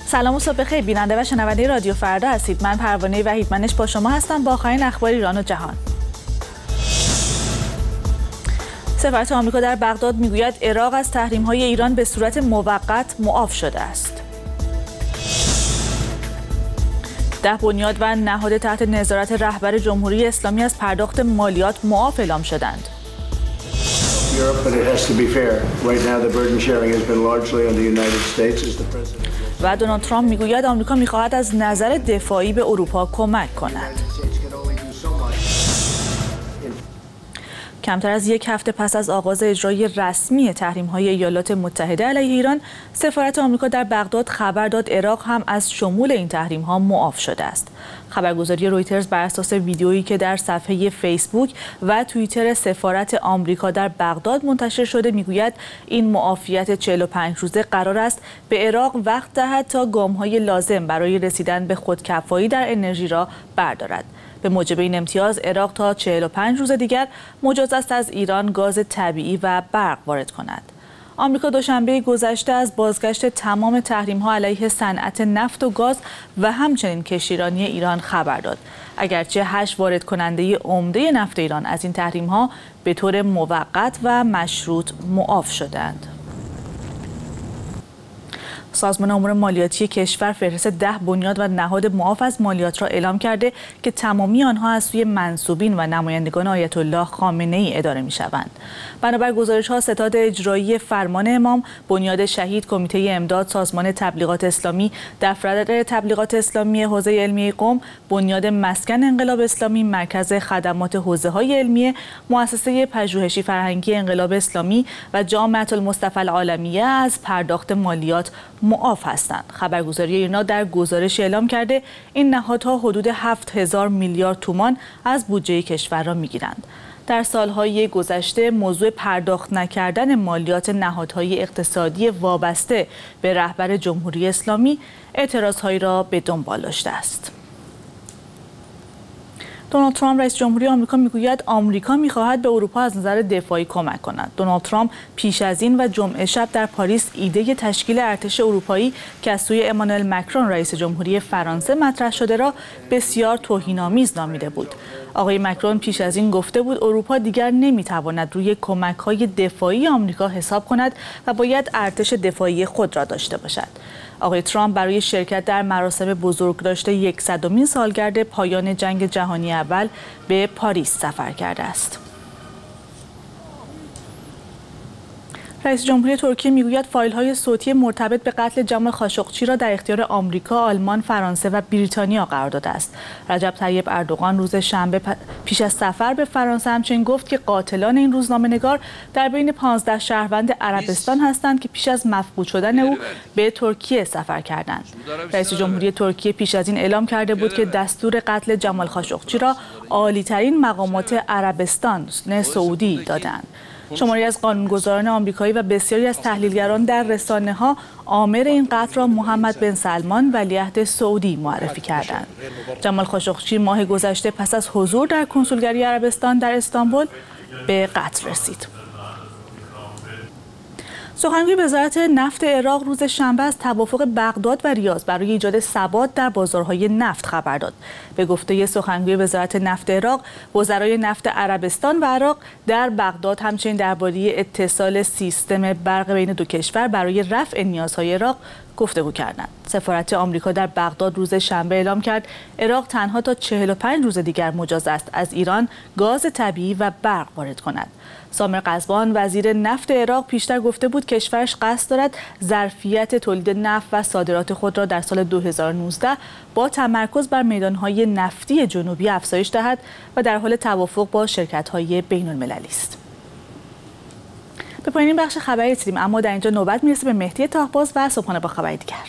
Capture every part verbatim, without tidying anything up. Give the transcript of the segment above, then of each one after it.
سلام و صبح بخیر بیننده و شنونده رادیو فردا هستید. من پروانه وحیدمنش با شما هستم با آخرین اخبار ایران و جهان. سفارت آمریکا در بغداد میگوید عراق از تحریم‌های ایران به صورت موقت معاف شده است. ده بنیاد و نهاد تحت نظارت رهبر جمهوری اسلامی از پرداخت مالیات معاف اعلام شدند. و دونالد ترامپ میگوید آمریکا میخواهد از نظر دفاعی به اروپا کمک کند. کمتر از یک هفته پس از آغاز اجرای رسمی تحریم‌های ایالات متحده علیه ایران، سفارت آمریکا در بغداد خبر داد عراق هم از شمول این تحریم‌ها معاف شده است. خبرگزاری رویترز بر اساس ویدیویی که در صفحه فیسبوک و توییتر سفارت آمریکا در بغداد منتشر شده میگوید این معافیت چهل و پنج روزه قرار است به عراق وقت دهد تا گام‌های لازم برای رسیدن به خودکفایی در انرژی را بردارد. به موجب این امتیاز عراق تا چهل و پنج روز دیگر مجاز است از ایران گاز طبیعی و برق وارد کند. آمریکا دوشنبه گذشته از بازگشت تمام تحریم‌ها علیه صنعت نفت و گاز و همچنین کشتیرانی ایران خبر داد. اگرچه هشت وارد کننده عمده نفت ایران از این تحریم‌ها به طور موقت و مشروط معاف شدند. سازمان امور مالیاتی کشور فهرست ده بنیاد و نهاد معاف از مالیات را اعلام کرده که تمامی آنها از سوی منسوبین و نمایندگان آیت الله خامنه‌ای اداره می‌شوند. بنابر گزارش‌ها ستاد اجرایی فرمان امام، بنیاد شهید، کمیته امداد، سازمان تبلیغات اسلامی، دفتر تبلیغات اسلامی حوزه علمیه قم، بنیاد مسکن انقلاب اسلامی، مرکز خدمات حوزه‌های علمیه، مؤسسه پژوهشی فرهنگی انقلاب اسلامی و جامعه المصطفى العالمیه از پرداخت مالیات معاف هستند. خبرگزاری ایرنا در گزارش اعلام کرده این نهادها حدود هفت هزار میلیارد تومان از بودجه کشور را میگیرند. در سالهای گذشته موضوع پرداخت نکردن مالیات نهادهای اقتصادی وابسته به رهبر جمهوری اسلامی اعتراضهایی را به دنبال داشته است. دونالد ترامپ رئیس جمهوری آمریکا میگوید آمریکا میخواهد به اروپا از نظر دفاعی کمک کند. دونالد ترامپ پیش از این و جمعه شب در پاریس ایده تشکیل ارتش اروپایی که از سوی امانوئل مکرون رئیس جمهوری فرانسه مطرح شده را بسیار توهین‌آمیز نامیده بود. آقای مکرون پیش از این گفته بود اروپا دیگر نمیتواند روی کمک‌های دفاعی آمریکا حساب کند و باید ارتش دفاعی خود را داشته باشد. آقای ترامپ برای شرکت در مراسم بزرگداشت صدمین سالگرد پایان جنگ جهانی اول به پاریس سفر کرده است. رئیس جمهوری ترکیه میگوید فایل‌های صوتی مرتبط به قتل جمال خاشقچی را در اختیار آمریکا، آلمان، فرانسه و بریتانیا قرار داده است. رجب طیب اردوغان روز شنبه پیش از سفر به فرانسه همچنین گفت که قاتلان این روزنامه‌نگار در بین پانزده شهروند عربستان هستند که پیش از مفقود شدن او به ترکیه سفر کردند. رئیس جمهوری ترکیه پیش از این اعلام کرده بود که دستور قتل جمال خاشقچی را عالی‌ترین مقامات عربستان سعودی دادند. شماری از قانونگذاران آمریکایی و بسیاری از تحلیلگران در رسانه‌ها آمر این قتل را محمد بن سلمان ولیعهد سعودی معرفی کردند. جمال خاشقچی ماه گذشته پس از حضور در کنسولگری عربستان در استانبول به قتل رسید. سخنگوی وزارت نفت عراق روز شنبه از توافق بغداد و ریاض برای ایجاد ثبات در بازارهای نفت خبر داد. به گفته سخنگوی وزارت نفت عراق، وزرای نفت عربستان و عراق در بغداد همچنین درباره اتصال سیستم برق بین دو کشور برای رفع نیازهای عراق گفتگو کردند. سفارت آمریکا در بغداد روز شنبه اعلام کرد عراق تنها تا چهل و پنج روز دیگر مجاز است از ایران گاز طبیعی و برق وارد کند. سامر قزبان وزیر نفت عراق پیشتر گفته بود کشورش قصد دارد ظرفیت تولید نفت و صادرات خود را در سال دو هزار و نوزده با تمرکز بر میدانهای نفتی جنوبی افزایش دهد و در حال توافق با شرکت‌های بین‌المللی است. به پایان این بخش خبری رسیدیم، اما در اینجا نوبت میرسه به مهدی طاهباز و صبحانه با خبری دیگر.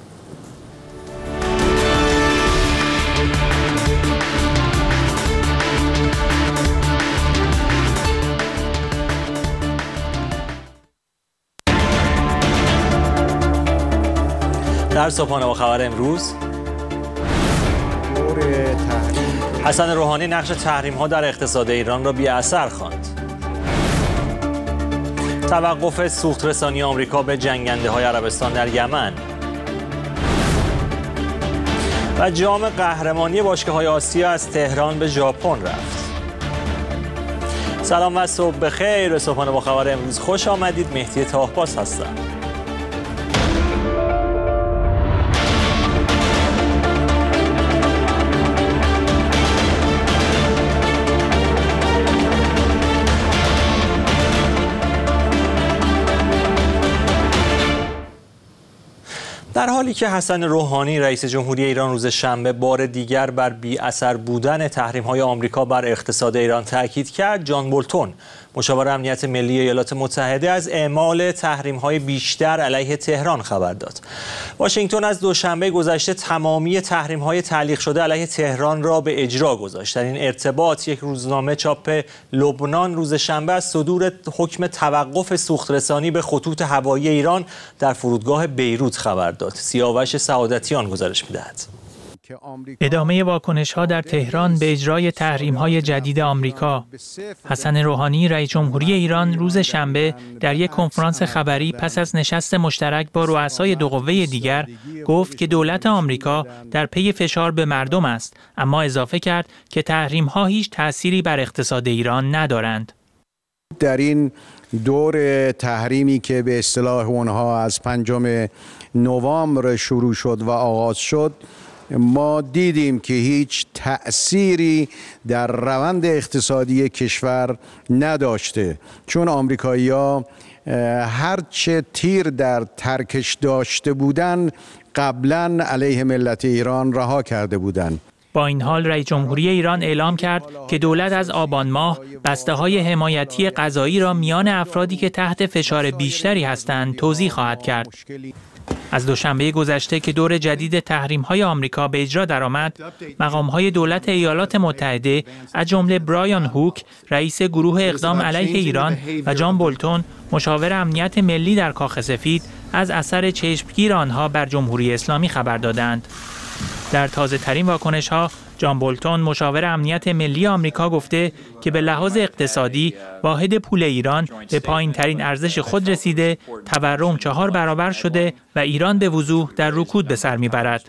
در صبحانه با خبر امروز، حسن روحانی نقش تحریم‌ها در اقتصاد ایران را بی‌اثر خواند. توقف سوخت‌رسانی آمریکا به جنگنده‌های عربستان در یمن. و جام قهرمانی باشگاه‌های آسیا از تهران به ژاپن رفت. سلام و صبح بخیر. صبحانه با خبر امروز خوش آمدید. مهدی تاهباز هستم. در حالی که حسن روحانی رئیس جمهوری ایران روز شنبه بار دیگر بر بی اثر بودن تحریم‌های آمریکا بر اقتصاد ایران تاکید کرد، جان بولتون مشاور امنیت ملی ایالات متحده از اعمال تحریم‌های بیشتر علیه تهران خبر داد. واشنگتن از دوشنبه گذشته تمامی تحریم‌های تعلیق شده علیه تهران را به اجرا گذاشت. در این ارتباط یک روزنامه چاپ لبنان روز شنبه از صدور حکم توقف سوخت‌رسانی به خطوط هوایی ایران در فرودگاه بیروت خبر داد. سیاوش سعادتیان گزارش می‌دهد. ادامه واکنش‌ها در تهران به اجرای تحریم‌های جدید آمریکا. حسن روحانی رئیس جمهوری ایران روز شنبه در یک کنفرانس خبری پس از نشست مشترک با رؤسای دو قوه دیگر گفت که دولت آمریکا در پی فشار به مردم است، اما اضافه کرد که تحریم‌ها هیچ تأثیری بر اقتصاد ایران ندارند. در این دور تحریمی که به اصطلاح اونها از پنجم نوامبر شروع شد و آغاز شد، ما دیدیم که هیچ تأثیری در روند اقتصادی کشور نداشته، چون آمریکایی‌ها هرچه تیر در ترکش داشته بودند قبلا علیه ملت ایران رها کرده بودند. با این حال رئیس جمهوری ایران اعلام کرد که دولت از آبان ماه بسته‌های حمایتی غذایی را میان افرادی که تحت فشار بیشتری هستند توزیع خواهد کرد. از دوشنبه گذشته که دور جدید تحریم‌های آمریکا به اجرا درآمد، مقام‌های دولت ایالات متحده از جمله برایان هوک رئیس گروه اقدام علیه ایران و جان بولتون مشاور امنیت ملی در کاخ سفید از اثر چشمگیر آنها بر جمهوری اسلامی خبر دادند. در تازه‌ترین واکنش‌ها، جان بولتون مشاور امنیت ملی آمریکا گفته که به لحاظ اقتصادی واحد پول ایران به پایین‌ترین ارزش خود رسیده، تورم چهار برابر شده و ایران به وضوح در رکود به سر میبرد.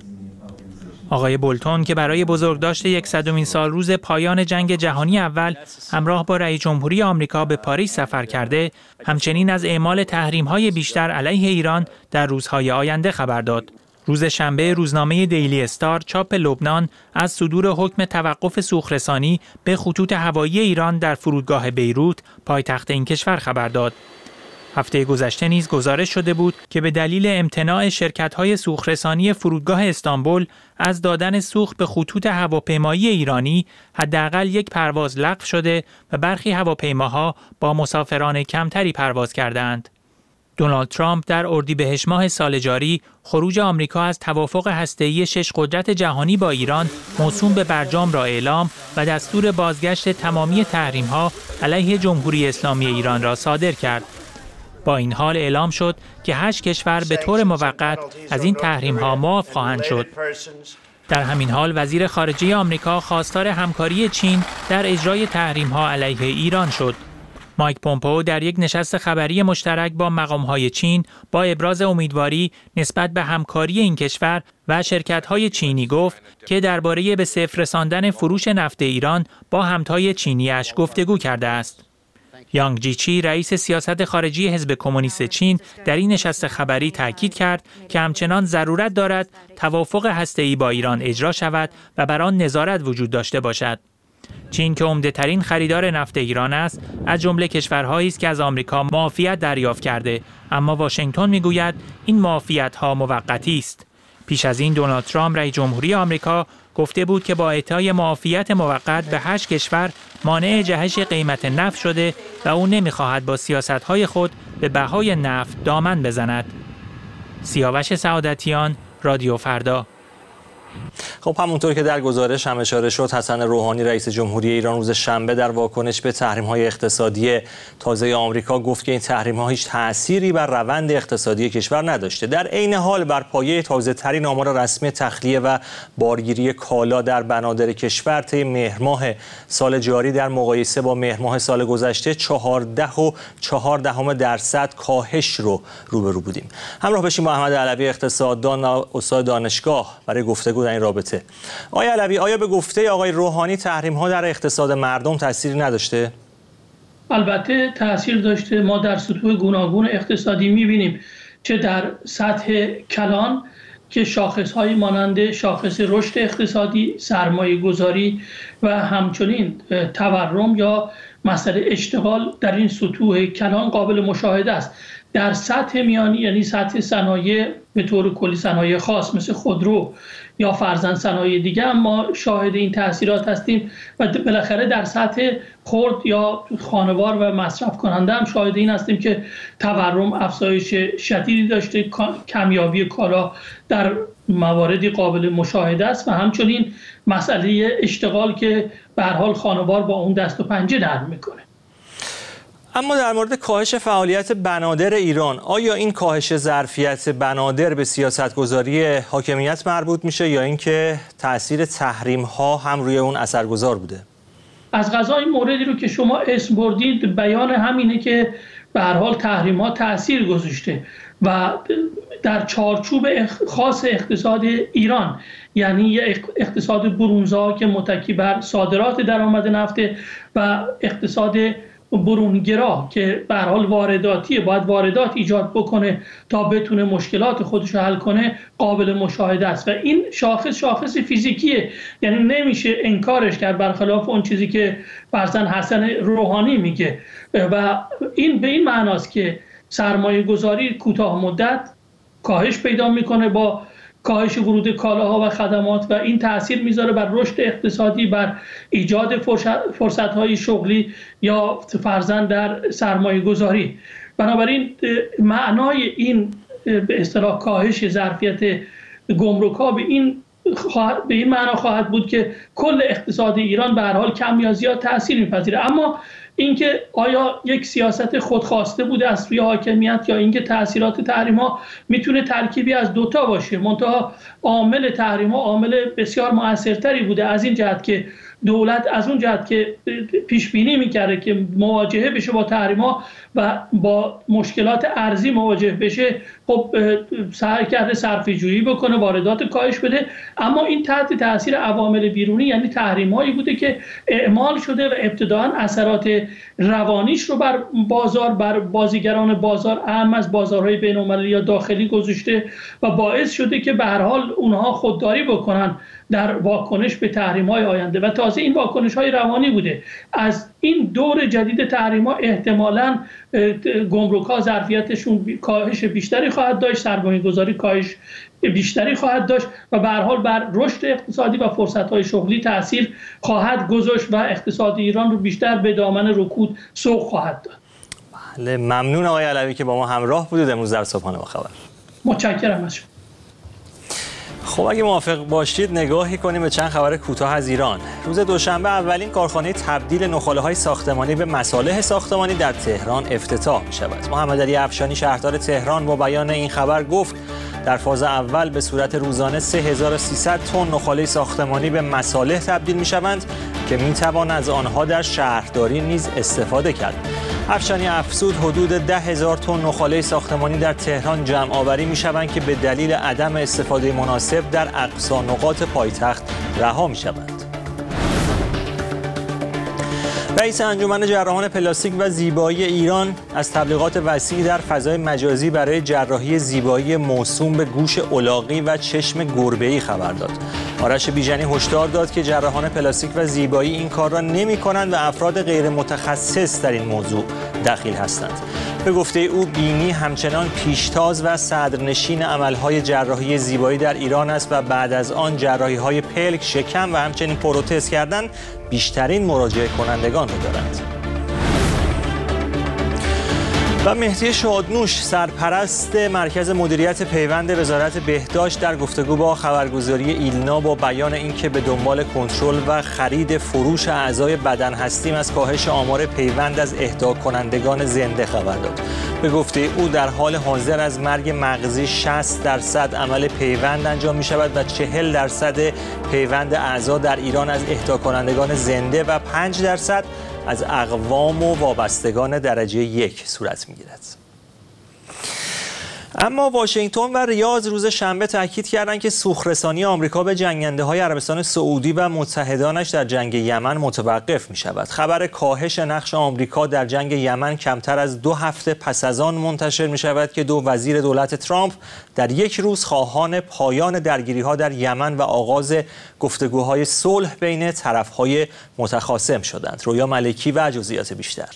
آقای بولتون که برای بزرگداشت صدمین سال روز پایان جنگ جهانی اول همراه با رئیس جمهوری آمریکا به پاریس سفر کرده، همچنین از اعمال تحریم‌های بیشتر علیه ایران در روزهای آینده خبر داد. روز شنبه روزنامه دیلی استار چاپ لبنان از صدور حکم توقف سوخت‌رسانی به خطوط هوایی ایران در فرودگاه بیروت پایتخت این کشور خبر داد. هفته گذشته نیز گزارش شده بود که به دلیل امتناع شرکت‌های سوخت‌رسانی فرودگاه استانبول از دادن سوخت به خطوط هواپیمایی ایرانی حداقل یک پرواز لغو شده و برخی هواپیماها با مسافران کمتری پرواز کردند. دونالد ترامپ در اردیبهشت ماه سال جاری خروج آمریکا از توافق هسته‌ای شش قدرت جهانی با ایران موسوم به برجام را اعلام و دستور بازگشت تمامی تحریم‌ها علیه جمهوری اسلامی ایران را صادر کرد. با این حال اعلام شد که هشت کشور به طور موقت از این تحریم‌ها معاف خواهند شد. در همین حال وزیر خارجه آمریکا خواستار همکاری چین در اجرای تحریم‌ها علیه ایران شد. مایک پومپئو در یک نشست خبری مشترک با مقام‌های چین با ابراز امیدواری نسبت به همکاری این کشور و شرکت‌های چینی گفت که درباره به صفر رساندن فروش نفت ایران با همتای چینی‌اش گفتگو کرده است. یانگ جیچی رئیس سیاست خارجی حزب کمونیست چین در این نشست خبری تاکید کرد که همچنان ضرورت دارد توافق هسته‌ای با ایران اجرا شود و بر آن نظارت وجود داشته باشد. چین که عمده‌ترین خریدار نفت ایران است، از جمله کشورهایی است که از آمریکا معافیت دریافت کرده، اما واشنگتن میگوید این معافیت‌ها موقتی است. پیش از این دونالد ترامپ رئیس جمهوری آمریکا گفته بود که با اعطای معافیت موقت به هشت کشور مانع جهش قیمت نفت شده و او نمی‌خواهد با سیاست‌های خود به بهای نفت دامن بزند. سیاوش سعادتیان، رادیو فردا. خب همونطور که در گزارش هم اشاره شد، حسن روحانی رئیس جمهوری ایران روز شنبه در واکنش به تحریم‌های اقتصادی تازه آمریکا گفت که این تحریم‌ها هیچ تأثیری بر روند اقتصادی کشور نداشته. در عین حال بر پایه تازه‌ترین آمار رسمی تخلیه و بارگیری کالا در بنادر کشور طی مهر ماه سال جاری در مقایسه با مهر ماه سال گذشته چهارده و چهار دهم درصد کاهش رو روبرو بودیم. همراه بشیم با احمد علوی اقتصاددان و استاد دانشگاه برای گفتگو در این رابطه ثابته. آقای علوی، آیا به گفته آقای روحانی تحریم‌ها در اقتصاد مردم تأثیری نداشته؟ البته تأثیر داشته. ما در سطوح گوناگون اقتصادی می‌بینیم چه در سطح کلان که شاخص‌های مانند شاخص رشد اقتصادی، سرمایه گذاری و همچنین تورم یا مسئله اشتغال در این سطوح کلان قابل مشاهده است. در سطح میانی یعنی سطح صنایع به طور کلی صنایع خاص مثل خودرو یا فرزند صنایع دیگه ما شاهد این تاثیرات هستیم و بالاخره در سطح خرد یا خانوار و مصرف کننده هم شاهد این هستیم که تورم افزایش شدیدی داشته، کمیابی کالا در مواردی قابل مشاهده است و همچنین مسئله اشتغال که به هر حال خانوار با اون دست و پنجه نرم میکنه. اما در مورد کاهش فعالیت بنادر ایران، آیا این کاهش ظرفیت بنادر به سیاستگذاری حاکمیت مربوط میشه یا اینکه تأثیر تحریم ها هم روی اون اثرگذار بوده؟ از قضا این موردی رو که شما اسم بردید بیان همینه که به هر حال تحریم ها تأثیر گذاشته و در چارچوب خاص اقتصاد ایران، یعنی اقتصاد برونزا که متکی بر صادرات درآمد نفت و اقتصاد برونگرا که به هر حال وارداتیه، باید واردات ایجاد بکنه تا بتونه مشکلات خودش رو حل کنه، قابل مشاهده است و این شاخص شاخص فیزیکیه، یعنی نمیشه انکارش کرد برخلاف اون چیزی که فرزند حسن روحانی میگه و این به این معناست که سرمایه گذاری کوتاه مدت کاهش پیدا میکنه با کاهش ورود کالاها و خدمات و این تأثیر میذاره بر رشد اقتصادی، بر ایجاد فرصت‌های شغلی یا فرزند در سرمایه گذاری. بنابراین معنای این به اصطلاح کاهش ظرفیت گمرک‌ها به این به این معنا خواهد بود که کل اقتصاد ایران به هر حال کم یا زیاد تأثیر میپذیره. اما اینکه آیا یک سیاست خودخواسته بوده از سوی حاکمیت یا اینکه تأثیرات تحریم‌ها میتونه ترکیبی از دوتا باشه، منتها عامل تحریم‌ها عامل بسیار مؤثرتری بوده از این جهت که دولت از اون جهت که پیش بینی می‌کرده که مواجهه بشه با تحریم‌ها و با مشکلات ارزی مواجه بشه، خب سعی کرده صرفه‌جویی بکنه، واردات کاهش بده، اما این تحت تاثیر عوامل بیرونی یعنی تحریم‌هایی بوده که اعمال شده و ابتداً اثرات روانیش رو بر بازار، بر بازیگران بازار اهم از بازارهای بین‌المللی یا داخلی گذاشته و باعث شده که به هر حال اونها خودداری بکنن در واکنش به تحریم‌های آینده و تازه این واکنش‌های روانی بوده. از این دور جدید تحریم‌ها احتمالاً گمرک‌ها ظرفیتشون کاهش بیشتری خواهد داشت، سرمایه‌گذاری کاهش بیشتری خواهد داشت و به هر حال بر رشد اقتصادی و فرصت‌های شغلی تأثیر خواهد گذاشت و اقتصاد ایران رو بیشتر به دامن رکود سوق خواهد داد. بله، ممنون آقای علوی که با ما همراه بودید امروز در صبحانه با خبر. متشکرم از شما. خب اگه موافق باشید نگاهی کنیم به چند خبر کوتاه از ایران. روز دوشنبه اولین کارخانه تبدیل نخاله‌های ساختمانی به مصالح ساختمانی در تهران افتتاح می‌شود. محمدعلی افشانی شهردار تهران با بیان این خبر گفت در فاز اول به صورت روزانه سه هزار و سیصد تن نخاله ساختمانی به مصالح تبدیل می‌شوند که می‌توان از آنها در شهرداری نیز استفاده کرد. افشانی افزود حدود ده هزار تن نخاله ساختمانی در تهران جمع آوری می‌شوند که به دلیل عدم استفاده مناسب در اقصا نقاط پایتخت رها می‌شوند. رئیس انجمن جراحان پلاستیک و زیبایی ایران از تبلیغات وسیع در فضای مجازی برای جراحی زیبایی موسوم به گوش الاغی و چشم گربه‌ای خبر داد. آرش بیژنی هشدار داد که جراحان پلاستیک و زیبایی این کار را نمی‌کنند و افراد غیر متخصص در این موضوع دخیل هستند. به گفته او بینی همچنان پیشتاز و صدرنشین عملهای جراحی زیبایی در ایران است و بعد از آن جراحی‌های پلک، شکم و همچنین پروتز کردن بیشترین مراجعه کنندگان را دارند. و مهدی شادنوش سرپرست مرکز مدیریت پیوند وزارت بهداشت در گفتگو با خبرگزاری ایلنا با بیان اینکه به دنبال کنترل و خرید فروش اعضای بدن هستیم از کاهش آمار پیوند از اهدا کنندگان زنده خبر داد. به گفته او در حال حاضر از مرگ مغزی شصت درصد عمل پیوند انجام می شود و چهل درصد پیوند اعضا در ایران از اهدا کنندگان زنده و پنج درصد از اقوام و وابستگان درجه یک صورت می‌گیرد. اما واشنگتن و ریاض روز شنبه تاکید کردند که سوخرسانی آمریکا به جنگنده‌های عربستان سعودی و متحدانش در جنگ یمن متوقف می‌شود. خبر کاهش نقش آمریکا در جنگ یمن کمتر از دو هفته پس از آن منتشر می‌شود که دو وزیر دولت ترامپ در یک روز خواهان پایان درگیری‌ها در یمن و آغاز گفتگوهای صلح بین طرف‌های متخاصم شدند. رویا ملکی و جزئیات بیشتر.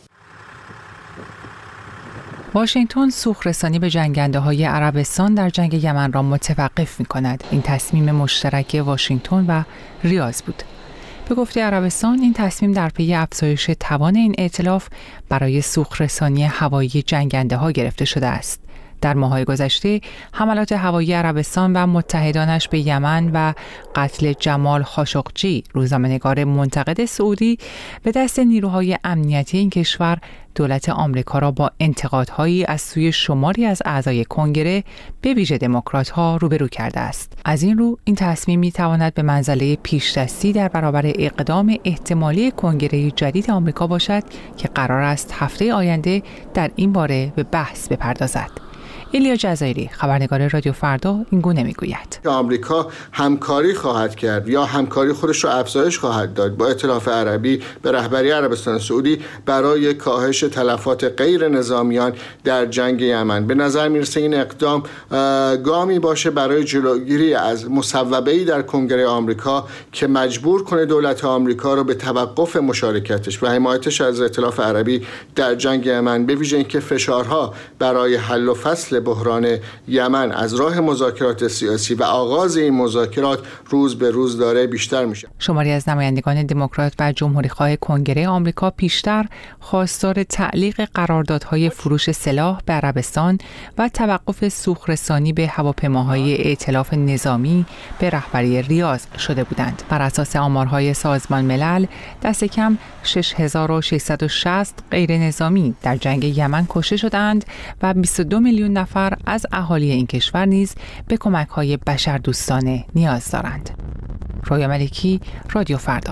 واشنگتن سوخرسانی به جنگنده‌های عربستان در جنگ یمن را متوقف می‌کند. این تصمیم مشترک واشنگتن و ریاض بود. به گفته عربستان این تصمیم در پی افزایش توان این ائتلاف برای سوخرسانی هوایی جنگنده‌ها گرفته شده است. در ماه‌های گذشته حملات هوایی عربستان و متحدانش به یمن و قتل جمال خاشقجی، روزنامه‌نگار منتقد سعودی، به دست نیروهای امنیتی این کشور دولت آمریکا را با انتقادهایی از سوی شماری از اعضای کنگره به ویژه دموکرات‌ها روبرو کرده است. از این رو این تصمیم می‌تواند به منزله پیشدستی در برابر اقدام احتمالی کنگره جدید آمریکا باشد که قرار است هفته آینده در این باره به بحث بپردازد. ایلیا جزایری، خبرنگار رادیو فردا، این گونه میگوید آمریکا همکاری خواهد کرد یا همکاری خودش را افزایش خواهد داد با ائتلاف عربی به رهبری عربستان سعودی برای کاهش تلفات غیر نظامیان در جنگ یمن. به نظر میرسه این اقدام گامی باشه برای جلوگیری از مصوبه‌ای در کنگره آمریکا که مجبور کنه دولت آمریکا رو به توقف مشارکتش و حمایتش از ائتلاف عربی در جنگ یمن، به ویژه اینکه فشارها برای حل و فصل بحران یمن از راه مذاکرات سیاسی و آغاز این مذاکرات روز به روز داره بیشتر میشه. شماری از نمایندگان دموکرات و جمهوری‌خواه کنگره آمریکا پیشتر خواستار تعلیق قراردادهای فروش سلاح به عربستان و توقف سوخرسانی به هواپیماهای ائتلاف نظامی به رهبری ریاض شده بودند. بر اساس آمارهای سازمان ملل دست کم شش هزار و ششصد و شصت غیر نظامی در جنگ یمن کشته شدند و بیست و دو میلیون نفر از اهالی این کشور نیز به کمک‌های بشردوستانه نیاز دارند. رویا ملکی، رادیو فردا.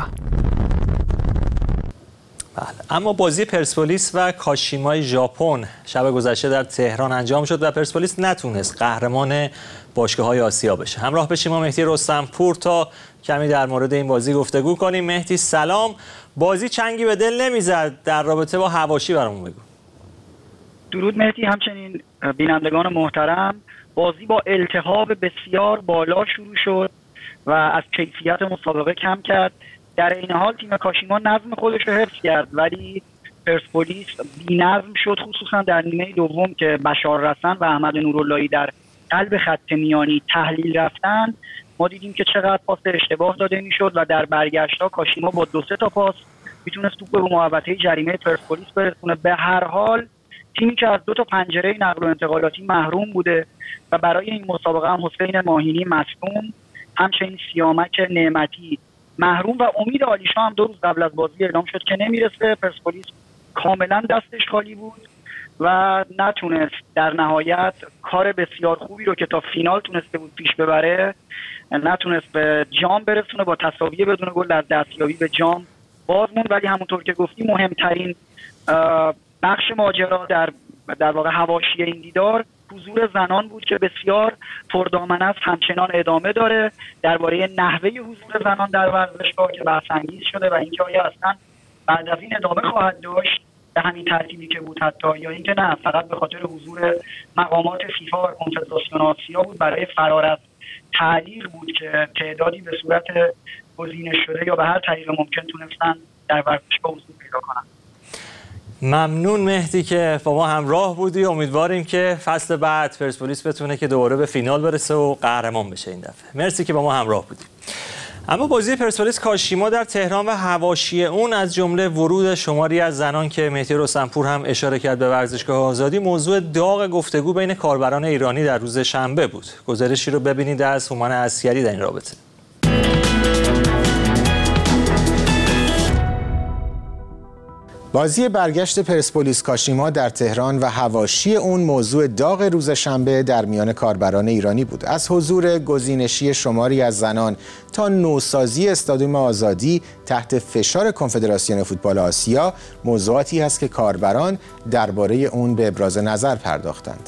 بله. اما بازی پرسپولیس و کاشیمای ژاپن شب گذشته در تهران انجام شد و پرسپولیس نتونست قهرمان باشگاه‌های آسیا بشه. همراه بشیم با مهدی رستمپور تا کمی در مورد این بازی گفتگو کنیم. مهدی سلام. بازی چنگی به دل نمیزد، در رابطه با حواشی برامون بگو. درود مهدی، همچنین بینندگان محترم. بازی با التهاب بسیار بالا شروع شد و از کیفیت مسابقه کم کرد. در این حال تیم کاشیما نظم خودش رو حفظ کرد، ولی پرسپولیس بی‌نظم شد، خصوصا در نیمه دوم که بشار رسن و احمد نوراللهی در قلب خط میانی تحلیل رفتن. ما دیدیم که چقدر پاس اشتباه داده میشد و در برگشت‌ها کاشیما با دو سه تا پاس میتونست توپ به محوطه جریمه پرسپولیس برسونه. به هر حال تیمی که از دو تا پنجره نقل و انتقالاتی محروم بوده و برای این مسابقه هم حسین ماهینی مصدوم، همچنین سیامک نعمتی محروم و امید عالیشا هم دو روز قبل از بازی اعلام شد که نمیرسه. پرسپولیس کاملا دستش خالی بود و نتونست در نهایت کار بسیار خوبی رو که تا فینال تونسته بود پیش ببره، نتونست به جام برسونه. با تساوی بدون گل در دستیابی به جام باز موند. ولی همونطور که گفتی مهمترین بخش ماجرا در در واقع حواشی این دیدار حضور زنان بود که بسیار پردامنه است، همچنان ادامه داره. درباره نحوه حضور زنان در ورزشگاه که بحث انگیز شده و اینکه آیا اصلا بعد از این ادامه خواهد داشت به همین ترتیبی که بود حتی، یا اینکه نه فقط به خاطر حضور مقامات فیفا و کنفدراسیون آسیا بود برای فرار از تعلیق بود که تعدادی به صورت گزینش شده یا به هر طریق ممکن تونستن در ورزشگاه حضور پیدا کنن. ممنون مهدی که با ما همراه بودی. امیدواریم که فصل بعد پرسپولیس بتونه که دوباره به فینال برسه و قهرمان بشه این دفعه. مرسی که با ما همراه بودی. اما بازی پرسپولیس کاشیما در تهران و حواشی اون از جمله ورود شماری از زنان که مهدی رستمپور هم اشاره کرد به ورزشگاه آزادی موضوع داغ گفتگو بین کاربران ایرانی در روز شنبه بود. گزارشی رو ببینید از هومن عسکری در این رابطه. بازی برگشت پرسپولیس کاشیما در تهران و حواشی اون موضوع داغ روز شنبه در میان کاربران ایرانی بود. از حضور گزینشی شماری از زنان تا نوسازی استادیوم آزادی تحت فشار کنفدراسیون فوتبال آسیا، موضوعاتی هست که کاربران درباره اون به ابراز نظر پرداختند.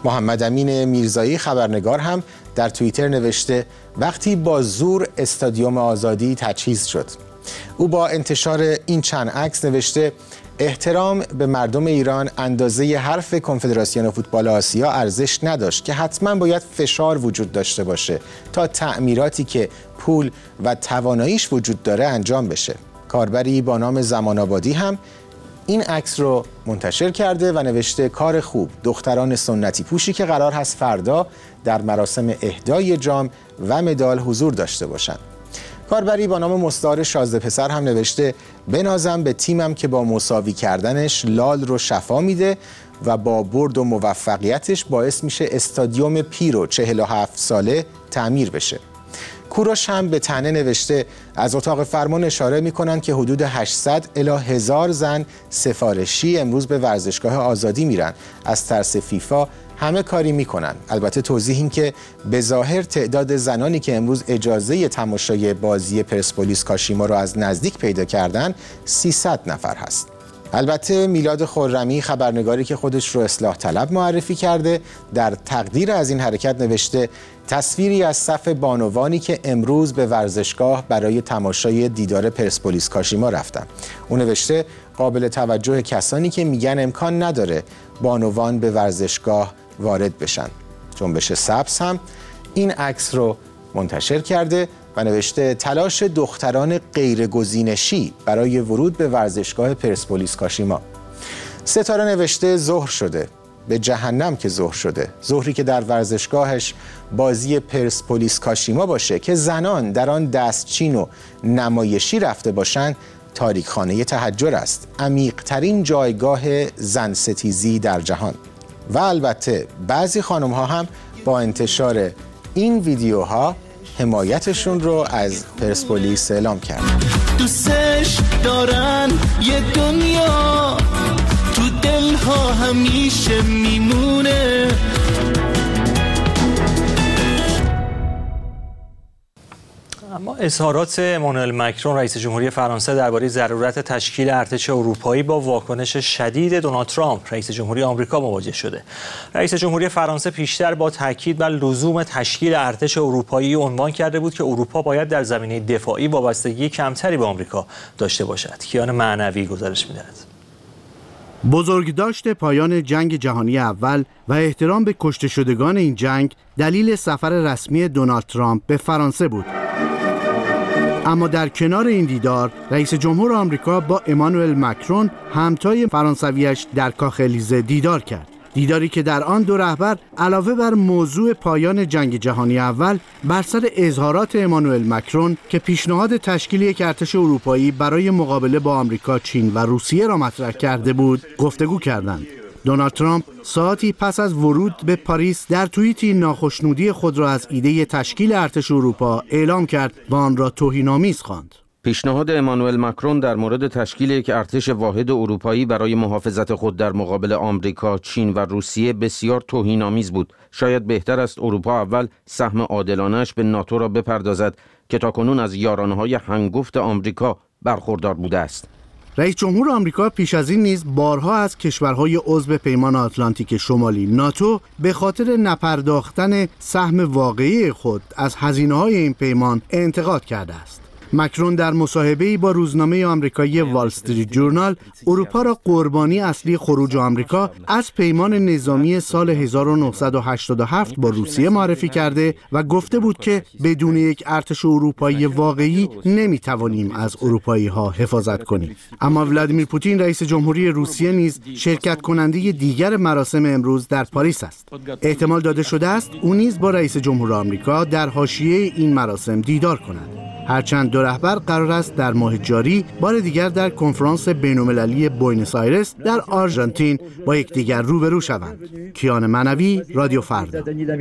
محمد امین میرزایی خبرنگار هم در توییتر نوشته وقتی با زور استادیوم آزادی تجهیز شد. او با انتشار این چند عکس نوشته احترام به مردم ایران اندازه حرف کنفدراسیون فوتبال آسیا ارزش نداشت که حتما باید فشار وجود داشته باشه تا تعمیراتی که پول و تواناییش وجود داره انجام بشه. کاربری با نام زمان آبادی هم این عکس رو منتشر کرده و نوشته کار خوب، دختران سنتی پوشی که قرار هست فردا در مراسم اهدای جام و مدال حضور داشته باشند. کاربری با نام مستعار شازده پسر هم نوشته بنازم به تیمم که با مساوی کردنش لال رو شفا میده و با برد و موفقیتش باعث میشه استادیوم پیرو چهل و هفت ساله تعمیر بشه. کوروش هم به طعنه نوشته از اتاق فرمان اشاره میکنن که حدود هشتصد الی هزار زن سفارشی امروز به ورزشگاه آزادی میرن. از ترس فیفا همه کاری میکنن. البته توضیح این که به ظاهر تعداد زنانی که امروز اجازه تماشای بازی پرسپولیس کاشیما رو از نزدیک پیدا کردن سیصد نفر هست. البته میلاد خرمی خبرنگاری که خودش رو اصلاح طلب معرفی کرده در تقدیر از این حرکت نوشته تصویری از صف بانوانی که امروز به ورزشگاه برای تماشای دیدار پرسپولیس کاشیما رفتن. اون نوشته قابل توجه کسانی که میگن امکان نداره بانوان به ورزشگاه وارد بشن. جنبش سبز هم این عکس رو منتشر کرده و نوشته تلاش دختران غیرگزینشی برای ورود به ورزشگاه پرسپولیس کاشیما. ستاره نوشته ظهر شده، به جهنم که ظهر شده. ظهری که در ورزشگاهش بازی پرسپولیس کاشیما باشه که زنان در آن دستچین و نمایشی رفته باشند تاریکخانه تحجر است، عمیق‌ترین جایگاه زن ستیزی در جهان. و البته بعضی خانم ها هم با انتشار این ویدیوها حمایتشون رو از پرسپولیس اعلام کردن. دوستش دارن یه دنیا تو دلها همیشه میمونه. اما اظهارات امانوئل مکرون رئیس جمهوری فرانسه درباره ضرورت تشکیل ارتش اروپایی با واکنش شدید دونالد ترامپ رئیس جمهوری آمریکا مواجه شده. رئیس جمهوری فرانسه پیشتر با تاکید بر لزوم تشکیل ارتش اروپایی عنوان کرده بود که اروپا باید در زمینه دفاعی وابستگی کمتری به آمریکا داشته باشد. کیان معنوی گزارش می‌دهد. بزرگداشت پایان جنگ جهانی اول و احترام به کشته شدگان این جنگ دلیل سفر رسمی دونالد ترامپ به فرانسه بود. اما در کنار این دیدار رئیس جمهور آمریکا با امانوئل مکرون همتای فرانسویش در کاخ الیزه دیدار کرد. دیداری که در آن دو رهبر علاوه بر موضوع پایان جنگ جهانی اول بر سر اظهارات امانوئل مکرون که پیشنهاد تشکیل یک ارتش اروپایی برای مقابله با آمریکا، چین و روسیه را مطرح کرده بود، گفتگو کردند. دونالد ترامپ ساعتی پس از ورود به پاریس در توییتی ناخشنودی خود را از ایده تشکیل ارتش اروپا اعلام کرد و آن را توهین‌آمیز خواند. پیشنهاد امانوئل مکرون در مورد تشکیل یک ارتش واحد اروپایی برای محافظت خود در مقابل آمریکا، چین و روسیه بسیار توهین‌آمیز بود. شاید بهتر است اروپا اول سهم عادلانه‌اش به ناتو را بپردازد که تاکنون از یارانه‌های هنگفت آمریکا برخوردار بوده است. رئیس جمهور آمریکا پیش از این نیز بارها از کشورهای عضو پیمان آتلانتیک شمالی ناتو به خاطر نپرداختن سهم واقعی خود از هزینه‌های این پیمان انتقاد کرده است. مکرون در مصاحبه‌ای با روزنامه آمریکایی وال استریت جورنال اروپا را قربانی اصلی خروج آمریکا از پیمان نظامی سال هزار و نهصد و هشتاد و هفت با روسیه معرفی کرده و گفته بود که بدون یک ارتش اروپایی واقعی نمیتوانیم از اروپایی‌ها حفاظت کنیم. اما ولادیمیر پوتین رئیس جمهوری روسیه نیز شرکت کننده دیگر مراسم امروز در پاریس است. احتمال داده شده است او نیز با رئیس جمهور آمریکا در حاشیه این مراسم دیدار کند. هرچند دو رهبر قرار است در ماه جاری بار دیگر در کنفرانس بین‌المللی بوئنوس آیرس در آرژانتین با یکدیگر روبرو شوند. کیان معنوی، رادیو فردا.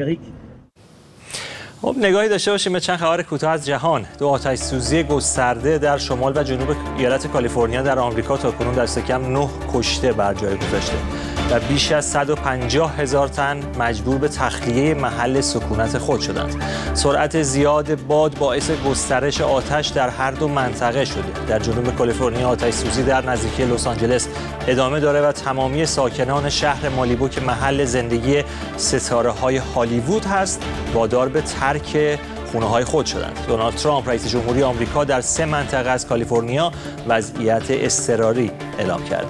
خب نگاهی داشته باشیم به چند خبر کوتاه از جهان. دو آتش سوزی گسترده در شمال و جنوب ایالت کالیفرنیا در آمریکا تاکنون دست کم نه کشته بر جای گذاشته. و بیش از صد و پنجاه هزار تن مجبور به تخلیه محل سکونت خود شدند. سرعت زیاد باد باعث گسترش آتش در هر دو منطقه شده. در جنوب کالیفرنیا آتش سوزی در نزدیکی لس آنجلس ادامه داره و تمامی ساکنان شهر مالیبو که محل زندگی ستاره‌های هالیوود هست وادار به ترک خونه‌های خود شدند. دونالد ترامپ رئیس جمهوری آمریکا در سه منطقه از کالیفرنیا وضعیت اضطراری اعلام کرده.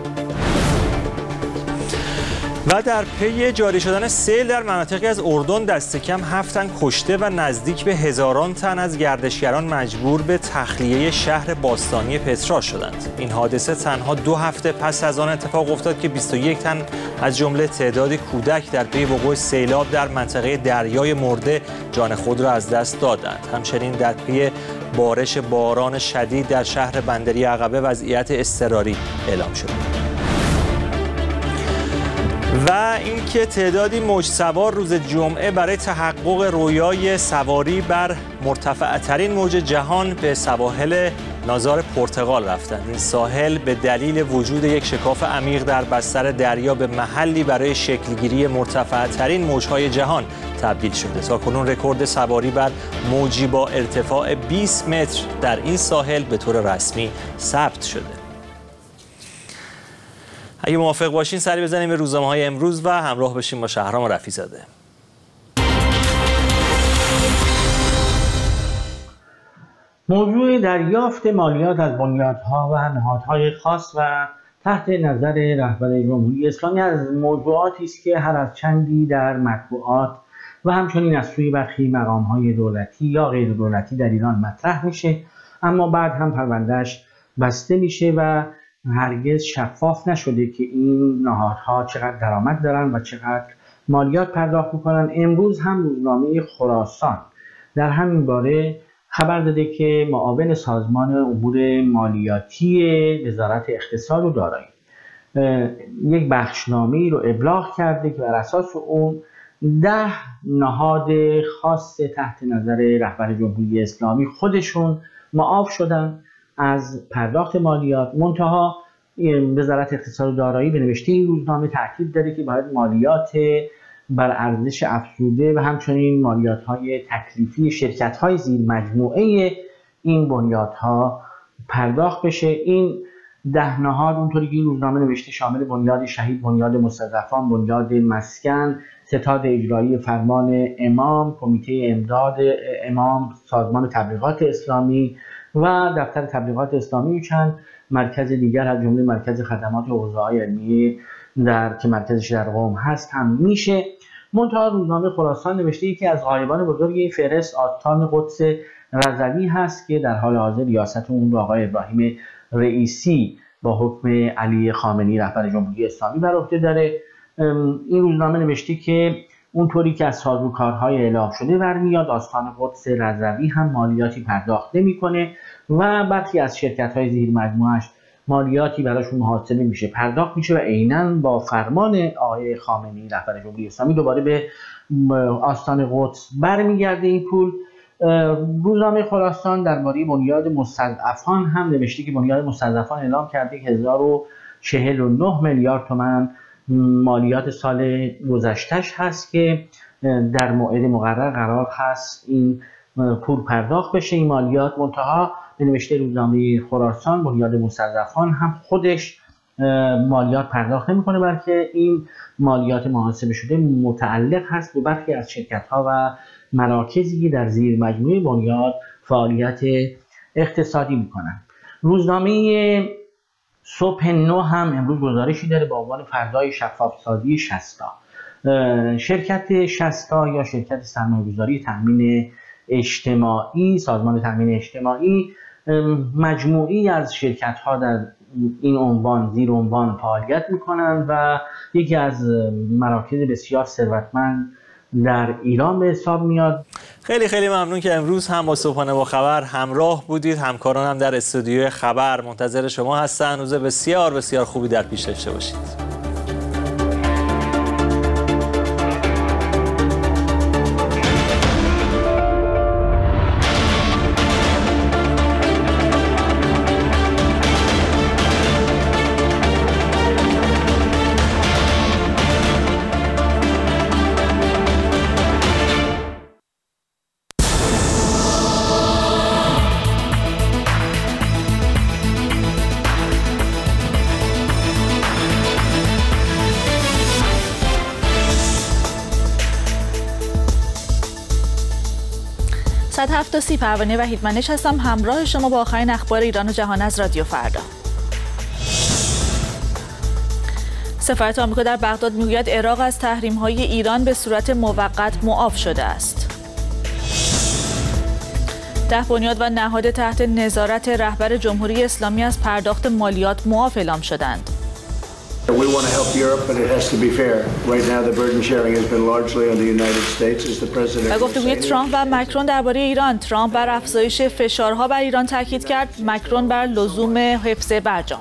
و در پی جاری شدن سیل در مناطقی از اردن دست کم هفت تن کشته و نزدیک به هزاران تن از گردشگران مجبور به تخلیه شهر باستانی پترا شدند. این حادثه تنها دو هفته پس از آن اتفاق افتاد که بیست و یک تن از جمله تعدادی کودک در پی وقوع سیلاب در منطقه دریای مرده جان خود را از دست دادند. همچنین در پی بارش باران شدید در شهر بندری عقبه وضعیت اضطراری اعلام شد. و اینکه تعدادی موج سوار روز جمعه برای تحقق رویای سواری بر مرتفع‌ترین موج جهان به سواحل نازار پرتغال رفتند. این ساحل به دلیل وجود یک شکاف عمیق در بستر دریا به محلی برای شکلگیری مرتفع‌ترین موج‌های جهان تبدیل شده. تاکنون رکورد سواری بر موجی با ارتفاع بیست متر در این ساحل به طور رسمی ثبت شده. اگه موافق باشین سری بزنیم به روزنامه‌های امروز و همراه بشیم با شهرام رفیع‌زاده. موضوع دریافت مالیات از بنیادها و نهادهای خاص و تحت نظر رهبر جمهوری اسلامی از موضوعاتی است که هر از چندی در مطبوعات و همچنین از سوی برخی مقام‌های دولتی یا غیر دولتی در ایران مطرح میشه، اما بعد هم پروندهش بسته میشه و هرگز شفاف نشده که این نهادها چقدر درآمد دارن و چقدر مالیات پرداخت میکنن. امروز هم روزنامه خراسان در همین باره خبر داده که معاون سازمان امور مالیاتی وزارت اقتصاد و دارایی یک بخشنامه‌ای رو ابلاغ کرده که بر اساس اون ده نهاد خاص تحت نظر رهبر جمهوری اسلامی خودشون معاف شدن از پرداخت مالیات. منتها وزارت اقتصاد و دارایی به نوشته این روزنامه تاکید داره که باید مالیات بر ارزش افزوده و همچنین مالیات‌های تکلیفی شرکت‌های زیر مجموعه این بنیادها پرداخت بشه. این ده نهاد اونطوری که این روزنامه نوشته شامل بنیاد شهید، بنیاد مستضعفان، بنیاد مسکن، ستاد اجرایی فرمان امام، کمیته امداد امام، سازمان تبلیغات اسلامی و دفتر تبلیغات اسلامی و چند مرکز دیگر از جمله مرکز خدمات حوزه‌های علمی در که مرکزش در قم هست هم میشه. منتها روزنامه خراسان نوشته یکی از غایبان بزرگ این فهرست آستان قدس رضوی هست که در حال حاضر ریاست اون رو آقای ابراهیم رئیسی با حکم علی خامنه‌ای رهبر جمهوری اسلامی بر عهده داره. این روزنامه نوشته که اونطوری که از سازوکارهای اعلام شده برمیاد آستان قدس رضوی هم مالیاتی پرداخت نمی‌کنه و برخی از شرکت‌های زیر مجموعه‌اش مالیاتی براشون محاسبه میشه، پرداخت میشه و عیناً با فرمان آقای خامنه‌ای رهبر جمهوری اسلامی دوباره به آستان قدس برمیگرده این پول. روزنامه خراسان درباره بنیاد مستضعفان هم نوشته که بنیاد مستضعفان اعلام کرده که هزار و چهل و نه میلیارد تومان مالیات سال گذشتهش هست که در موعد مقرر قرار هست این پول پرداخت بشه این مالیات. منتها به نوشته روزنامه خراسان بنیاد مستضعفان هم خودش مالیات پرداخت نمی‌کنه، بلکه این مالیات محاسبه شده متعلق هست به برخی از شرکت‌ها و مراکزی که در زیر مجموعه بنیاد فعالیت اقتصادی می‌کنند. روزنامه صبح نو هم امروز گزارشی داره با عنوان فردای شفاف‌سازی شصتا. شرکت شصتا یا شرکت سرمایه‌گذاری تامین اجتماعی، سازمان تامین اجتماعی، مجموعی از شرکت‌ها در این عنوان زیر عنوان فعالیت می‌کنند و یکی از مراکز بسیار ثروتمند در ایران به حساب میاد. خیلی خیلی ممنون که امروز هم با صبحانه با خبر همراه بودید. همکاران هم در استودیوی خبر منتظر شما هستن. روز بسیار بسیار خوبی در پیش داشته باشید. صد و هفت و سی پروانه وحید منش هستم، همراه شما با آخرین اخبار ایران و جهان از رادیو فردا. سفارت آمریکا در بغداد میگوید عراق از تحریم‌های ایران به صورت موقت معاف شده است. ده بنیاد و نهاد تحت نظارت رهبر جمهوری اسلامی از پرداخت مالیات معاف اعلام شدند. و گفتگوی ترامپ و مکرون درباره ایران. ترامپ بر افزایش فشارها بر ایران تاکید کرد، مکرون بر لزوم حفظ برجام.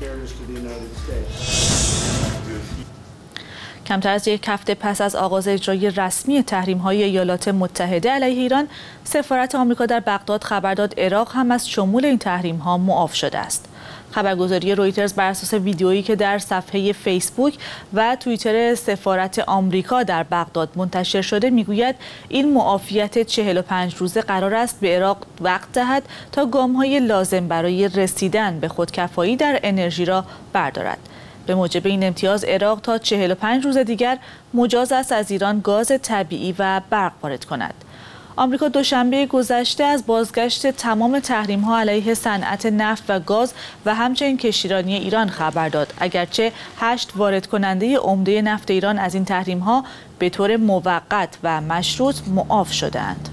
کمتر از یک هفته پس از آغاز اجرای رسمی تحریم‌های ایالات متحده علیه ایران، سفارت آمریکا در بغداد خبر داد عراق هم از شمول این تحریم‌ها معاف شده است. خبرگزاری رویترز بر اساس ویدیویی که در صفحه فیسبوک و توییتر سفارت آمریکا در بغداد منتشر شده میگوید این معافیت چهل و پنج روزه قرار است به عراق وقت دهد تا گام‌های لازم برای رسیدن به خودکفایی در انرژی را بردارد. به موجب این امتیاز عراق تا چهل و پنج روز دیگر مجاز است از ایران گاز طبیعی و برق وارد کند. آمریکا دوشنبه گذشته از بازگشت تمام تحریم‌ها علیه صنعت نفت و گاز و همچنین کشتیرانی ایران خبر داد، اگرچه هشت وارد کننده عمده نفت ایران از این تحریم‌ها به طور موقت و مشروط معاف شده‌اند.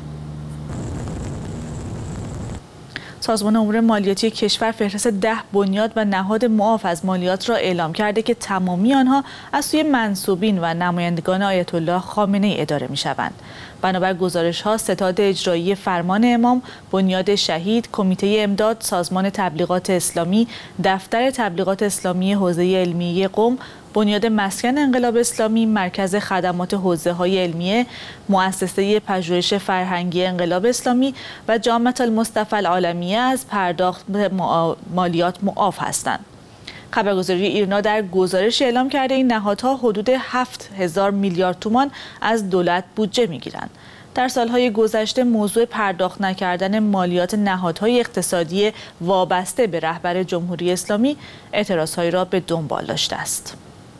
سازمان امور مالیاتی کشور فهرست ده بنیاد و نهاد معاف از مالیات را اعلام کرده که تمامی آنها از سوی منسوبین و نمایندگان آیت الله خامنه ای اداره می‌شوند. بنابر گزارش‌ها ستاد اجرایی فرمان امام، بنیاد شهید، کمیته امداد، سازمان تبلیغات اسلامی، دفتر تبلیغات اسلامی حوزه علمیه قم، بنیاد مسکن انقلاب اسلامی، مرکز خدمات حوزه‌های علمیه، مؤسسه پژوهش فرهنگی انقلاب اسلامی و جامعه المصطفى العالمیه از پرداخت مالیات معاف هستند. خبرگزاری ایرنا در گزارش اعلام کرده این نهادها حدود هفت هزار میلیارد تومان از دولت بودجه میگیرند. در سالهای گذشته موضوع پرداخت نکردن مالیات نهادهای اقتصادی وابسته به رهبر جمهوری اسلامی اعتراضهایی را به دنبال داشته است.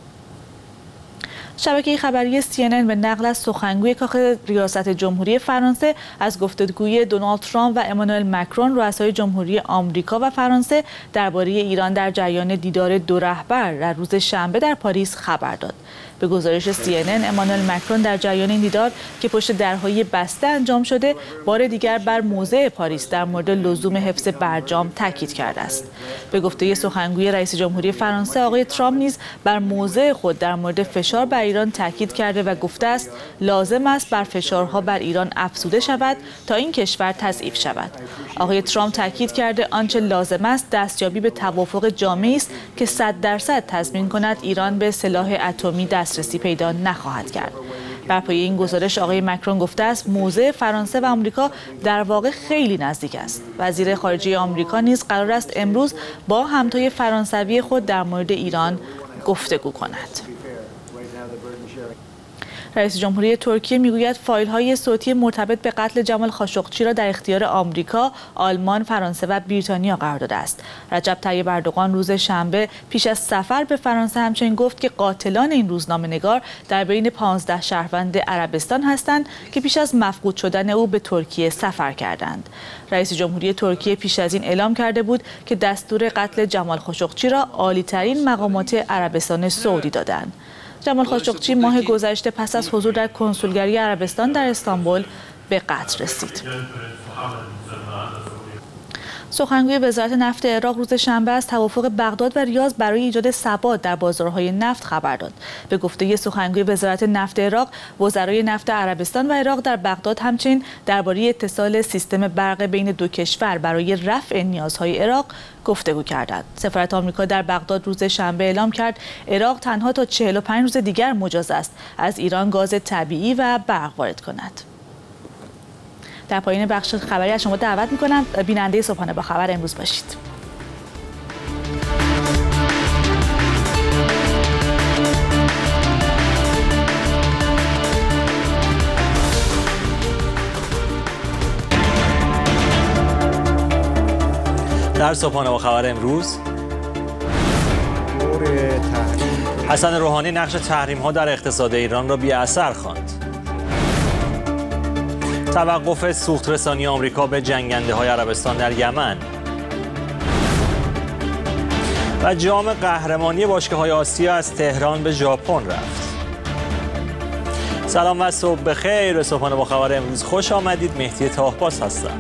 شبکه خبری سی ان ان به نقل از سخنگوی کاخ ریاست جمهوری فرانسه از گفتگوی دونالد ترامپ و امانوئل مکرون رؤسای جمهوری آمریکا و فرانسه درباره ایران در جریان دیدار دو رهبر در روز شنبه در پاریس خبر داد. به گزارش سی ان ان، امانوئل مکرون در جریان این دیدار که پشت درهای بسته انجام شده، بار دیگر بر موضع پاریس در مورد لزوم حفظ برجام تاکید کرده است. به گفته سخنگوی رئیس جمهوری فرانسه، آقای ترامپ نیز بر موضع خود در مورد فشار بر ایران تاکید کرده و گفته است لازم است بر فشارها بر ایران افزوده شود تا این کشور تضعیف شود. آقای ترامپ تاکید کرده آنچه لازم است دستیابی به توافق جامعی است که صد درصد تضمین کند ایران به سلاح اتمی دسترسی پیدا نخواهد کرد. بر پایه این گزارش آقای مکرون گفته است موضع فرانسه و آمریکا در واقع خیلی نزدیک است. وزیر خارجه آمریکا نیز قرار است امروز با همتای فرانسوی خود در مورد ایران گفتگو کند. رئیس جمهوری ترکیه میگوید فایل‌های صوتی مرتبط به قتل جمال خاشقچی را در اختیار آمریکا، آلمان، فرانسه و بریتانیا قرار داده است. رجب طیب اردوغان روز شنبه پیش از سفر به فرانسه همچنین گفت که قاتلان این روزنامه‌نگار در بین پانزده شهروند عربستان هستند که پیش از مفقود شدن او به ترکیه سفر کردند. رئیس جمهوری ترکیه پیش از این اعلام کرده بود که دستور قتل جمال خاشقچی را عالی‌ترین مقامات عربستان سعودی دادند. جمال خاشقچی ماه گذشته پس از حضور در کنسولگری عربستان در استانبول به قتل رسید. سخنگوی وزارت نفت عراق روز شنبه از توافق بغداد و ریاض برای ایجاد ثبات در بازارهای نفت خبر داد. به گفته سخنگوی وزارت نفت عراق، وزرای نفت عربستان و عراق در بغداد همچنین درباره اتصال سیستم برق بین دو کشور برای رفع نیازهای عراق گفتگو کردند. سفارت آمریکا در بغداد روز شنبه اعلام کرد عراق تنها تا چهل و پنج روز دیگر مجاز است از ایران گاز طبیعی و برق وارد کند. در پایان بخش خبری از شما دعوت می‌کنم بیننده صبحانه با خبر امروز باشید. در صبحانه با خبر امروز، حسن روحانی نقش تحریم‌ها در اقتصاد ایران را بی‌اثر خواند. توقف سوخت رسانی آمریکا به جنگنده های عربستان در یمن و جام قهرمانی باشگاه‌های آسیا از تهران به ژاپن رفت. سلام و صبح بخیر. به صبحانه با خبر امروز خوش آمدید. مهدی تاهباز هستم.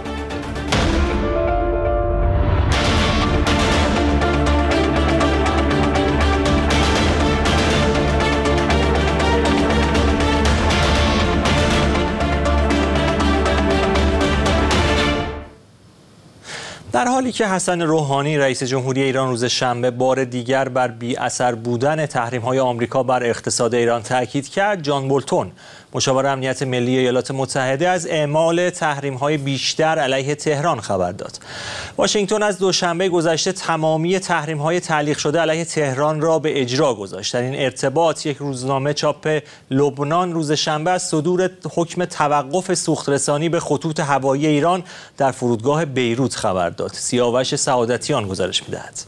در حالی که حسن روحانی رئیس جمهوری ایران روز شنبه بار دیگر بر بی اثر بودن تحریم‌های آمریکا بر اقتصاد ایران تاکید کرد، جان بولتون مشاور امنیت ملی ایالات متحده از اعمال تحریم‌های بیشتر علیه تهران خبر داد. واشنگتن از دوشنبه گذشته تمامی تحریم‌های تعلیق شده علیه تهران را به اجرا گذاشت. در این ارتباط یک روزنامه چاپ لبنان روز شنبه از صدور حکم توقف سوخت رسانی به خطوط هوایی ایران در فرودگاه بیروت خبر داد. سیاوش سعادتیان گزارش می‌دهد.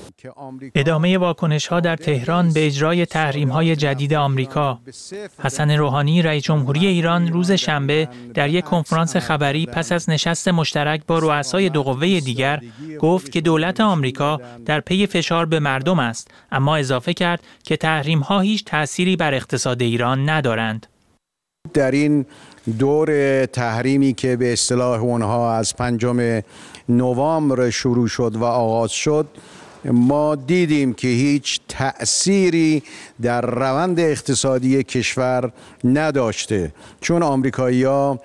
ادامه واکنش‌ها در تهران به اجرای تحریم‌های جدید آمریکا. حسن روحانی رئیس جمهوری ایران روز شنبه در یک کنفرانس خبری پس از نشست مشترک با رؤسای دو قوه دیگر گفت که دولت آمریکا در پی فشار به مردم است، اما اضافه کرد که تحریم‌ها هیچ تأثیری بر اقتصاد ایران ندارند. در این دور تحریمی که به اصطلاح اونها از پنجم نوامبر شروع شد و آغاز شد، ما دیدیم که هیچ تأثیری در روند اقتصادی کشور نداشته، چون آمریکایی‌ها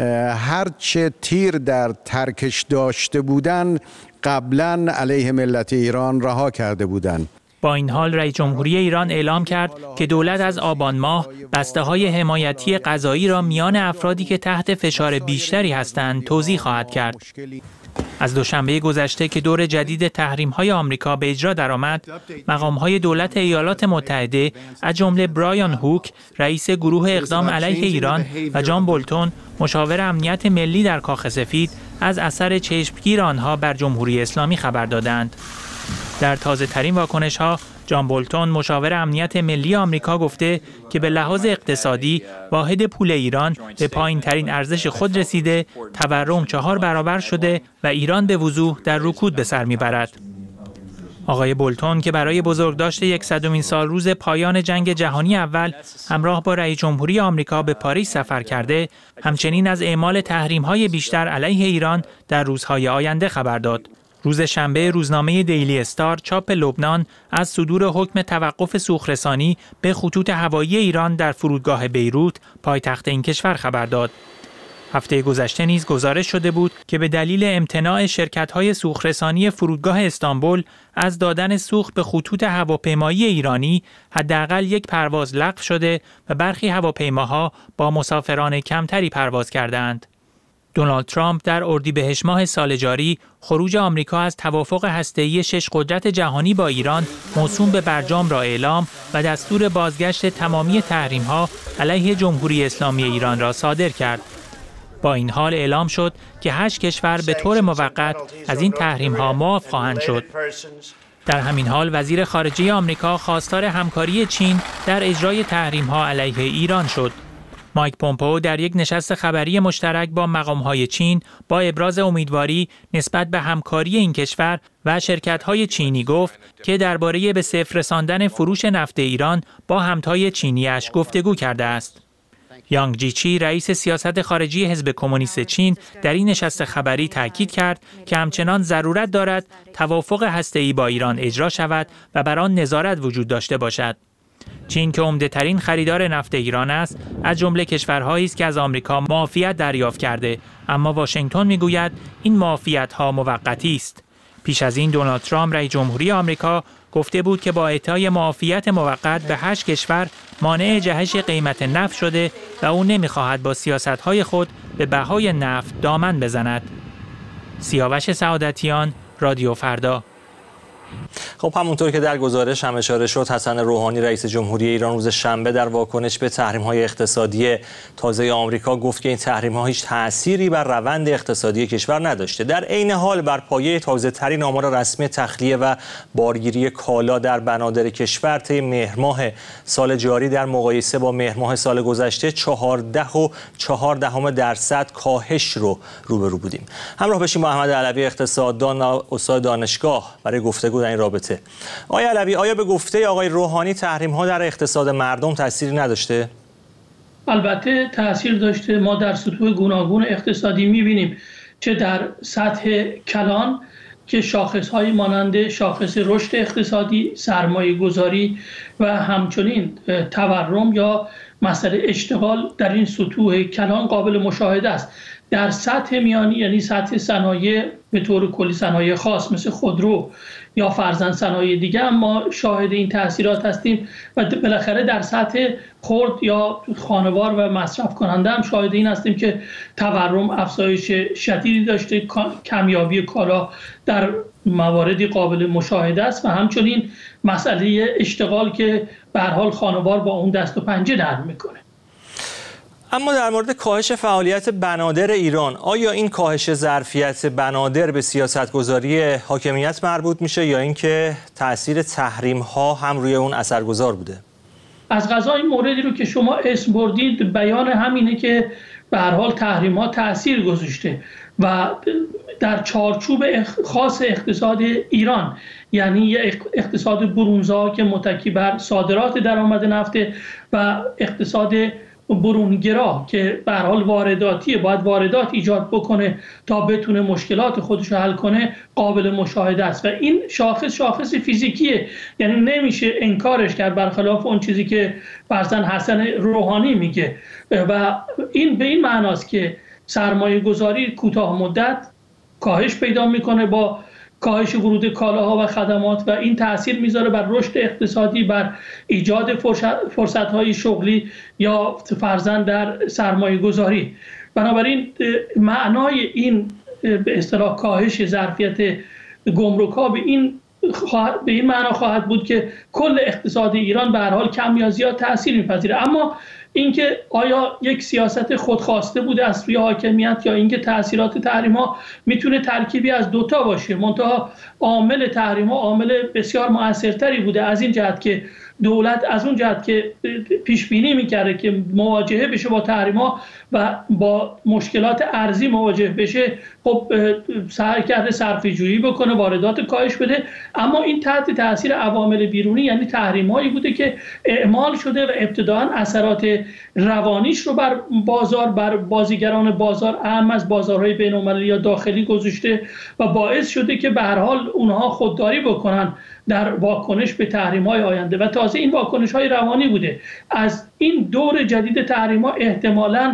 هرچه تیر در ترکش داشته بودند قبلا علیه ملت ایران رها کرده بودند. با این حال رئیس جمهوری ایران اعلام کرد که دولت از آبان ماه بسته‌های حمایتی غذایی را میان افرادی که تحت فشار بیشتری هستند توزیع خواهد کرد. از دوشنبه گذشته که دور جدید تحریم‌های آمریکا به اجرا درآمد، مقام‌های دولت ایالات متحده از جمله برایان هوک رئیس گروه اقدام علیه ایران و جان بولتون مشاور امنیت ملی در کاخ سفید از اثر چشمگیر آنها بر جمهوری اسلامی خبر دادند. در تازه‌ترین واکنش‌ها، جان بولتون مشاور امنیت ملی آمریکا گفته که به لحاظ اقتصادی واحد پول ایران به پایین‌ترین ارزش خود رسیده، تورم چهار برابر شده و ایران به وضوح در رکود به سر میبرد. آقای بولتون که برای بزرگداشت صدمین سال روز پایان جنگ جهانی اول همراه با رئیس جمهوری آمریکا به پاریس سفر کرده، همچنین از اعمال تحریم‌های بیشتر علیه ایران در روزهای آینده خبر داد. روز شنبه روزنامه دیلی استار چاپ لبنان از صدور حکم توقف سوخت‌رسانی به خطوط هوایی ایران در فرودگاه بیروت پایتخت این کشور خبر داد. هفته گذشته نیز گزارش شده بود که به دلیل امتناع شرکت‌های سوخت‌رسانی فرودگاه استانبول از دادن سوخت به خطوط هواپیمایی ایرانی حداقل یک پرواز لغو شده و برخی هواپیماها با مسافران کمتری پرواز کردند. دونالد ترامپ در اردیبهشت ماه سال جاری خروج آمریکا از توافق هسته‌ای شش قدرت جهانی با ایران موسوم به برجام را اعلام و دستور بازگشت تمامی تحریم‌ها علیه جمهوری اسلامی ایران را صادر کرد. با این حال اعلام شد که هشت کشور به طور موقت از این تحریم‌ها معاف خواهند شد. در همین حال وزیر خارجه آمریکا خواستار همکاری چین در اجرای تحریم‌ها علیه ایران شد. مایک پومپئو در یک نشست خبری مشترک با مقام‌های چین با ابراز امیدواری نسبت به همکاری این کشور و شرکت‌های چینی گفت که درباره به صفر رساندن فروش نفت ایران با همتای چینی‌اش گفتگو کرده است. یانگ جیچی رئیس سیاست خارجی حزب کمونیست چین در این نشست خبری تاکید کرد که همچنان ضرورت دارد توافق هسته‌ای با ایران اجرا شود و بر آن نظارت وجود داشته باشد. چین که عمده‌ترین خریدار نفت ایران است، از جمله کشورهایی است که از آمریکا معافیت دریافت کرده، اما واشنگتن میگوید این معافیت‌ها موقتی است. پیش از این دونالد ترامپ رئیس جمهوری آمریکا گفته بود که با اعطای معافیت موقت به هشت کشور مانع جهش قیمت نفت شده و او نمی‌خواهد با سیاست‌های خود به بهای نفت دامن بزند. سیاوش سعادتیان، رادیو فردا. خب همونطور که در گزارش هم اشاره شد، حسن روحانی رئیس جمهوری ایران روز شنبه در واکنش به تحریم‌های اقتصادی تازه آمریکا گفت که این تحریم‌ها هیچ تأثیری بر روند اقتصادی کشور نداشته. در عین حال بر پایه تازه‌ترین آمار رسمی تخلیه و بارگیری کالا در بنادر کشور طی مهر ماه سال جاری در مقایسه با مهر ماه سال گذشته چهارده و چهار دهم درصد کاهش رو روبرو بودیم. همراه بشیم با احمد علوی اقتصاددان و استاد دانشگاه برای گفتگو در این رابطه. آقای علوی، آیا به گفته آقای روحانی تحریم‌ها در اقتصاد مردم تأثیری نداشته؟ البته تأثیر داشته. ما در سطوح گوناگون اقتصادی می‌بینیم چه در سطح کلان که شاخص‌های مانند شاخص رشد اقتصادی، سرمایه‌گذاری و همچنین تورم یا مسئله اشتغال در این سطوح کلان قابل مشاهده است. در سطح میانی یعنی سطح صنایع به طور کلی صنایع خاص مثل خودرو یا فرزند صنایع دیگه هم ما شاهد این تاثیرات هستیم و بالاخره در سطح خرد یا خانوار و مصرف کننده هم شاهد این هستیم که تورم افزایش شدیدی داشته، کمیابی کالا در مواردی قابل مشاهده است و همچنین مسئله اشتغال که به هر حال خانوار با اون دست و پنجه نرم میکنه. اما در مورد کاهش فعالیت بنادر ایران، آیا این کاهش ظرفیت بنادر به سیاستگذاری حاکمیت مربوط میشه یا اینکه تأثیر تحریم ها هم روی اون اثرگذار بوده؟ از قضا این موردی رو که شما اسم بردید بیان همینه که به هر حال تحریم ها تأثیر گذاشته و در چارچوب خاص اقتصاد ایران، یعنی اقتصاد برونزا که متکی بر صادرات درآمد نفت و اقتصاد برونگرا که به هر حال وارداتیه، باید واردات ایجاد بکنه تا بتونه مشکلات خودش رو حل کنه، قابل مشاهده است و این شاخص شاخص فیزیکیه، یعنی نمیشه انکارش کرد برخلاف اون چیزی که فرزند حسن روحانی میگه و این به این معناست که سرمایه گذاری کوتاه مدت کاهش پیدا میکنه با کاهش ورود کالاها و خدمات و این تأثیر میذاره بر رشد اقتصادی، بر ایجاد فرصت‌های شغلی یا فرزند در سرمایه گذاری. بنابراین معنای این به اصطلاح کاهش ظرفیت گمرک‌ها به این به این معنا خواهد بود که کل اقتصاد ایران به هر حال کم یا زیاد تأثیر میپذیره. اما اینکه آیا یک سیاست خودخواسته بوده از سوی حاکمیت یا اینکه تأثیرات تحریم‌ها میتونه ترکیبی از دوتا باشه، منتها عامل تحریم‌ها عامل بسیار مؤثرتری بوده از این جهت که دولت از اون جهت که پیش بینی می‌کرده که مواجهه بشه با تحریم‌ها و با مشکلات ارزی مواجه بشه، خب سعی کرده صرفه‌جویی بکنه، واردات کاهش بده، اما این تحت تاثیر عوامل بیرونی یعنی تحریم‌هایی بوده که اعمال شده و ابتداءً اثرات روانیش رو بر بازار، بر بازیگران بازار اهم از بازارهای بین‌المللی یا داخلی گذاشته و باعث شده که به هر حال اونها خودداری بکنن در واکنش به تحریم‌های آینده و تازه این واکنش‌های روانی بوده. از این دور جدید تحریم‌ها احتمالاً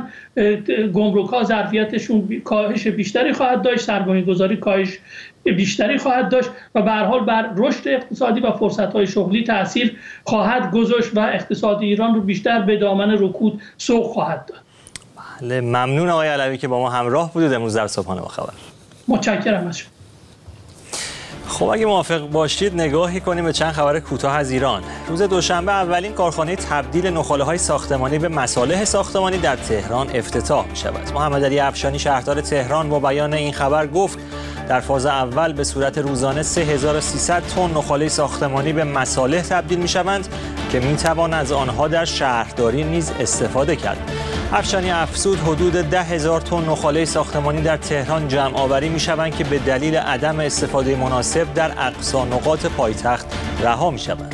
گمرک‌ها ظرفیتشون کاهش بیشتری خواهد داشت، سرمایه‌گذاری کاهش بیشتری خواهد داشت و به هر حال بر رشد اقتصادی و فرصت‌های شغلی تأثیر خواهد گذاشت و اقتصاد ایران رو بیشتر به دامن رکود سوق خواهد داد. بله، ممنون آقای علوی که با ما همراه بودید امروز در صبحانه با خبر. متشکرم از شما. خب اگه موافق باشید نگاهی کنیم به چند خبر کوتاه از ایران. روز دوشنبه اولین کارخانه تبدیل نخاله‌های ساختمانی به مصالح ساختمانی در تهران افتتاح می‌شود. محمد علی افشانی شهردار تهران با بیان این خبر گفت در فاز اول به صورت روزانه سه هزار و سیصد تن نخاله ساختمانی به مصالح تبدیل می‌شوند که می‌توان از آنها در شهرداری نیز استفاده کرد. افشانی افزود حدود ده هزار تن نخاله ساختمانی در تهران جمع آوری می‌شوند که به دلیل عدم استفاده مناسب در اقصا نقاط پایتخت رها می‌شوند.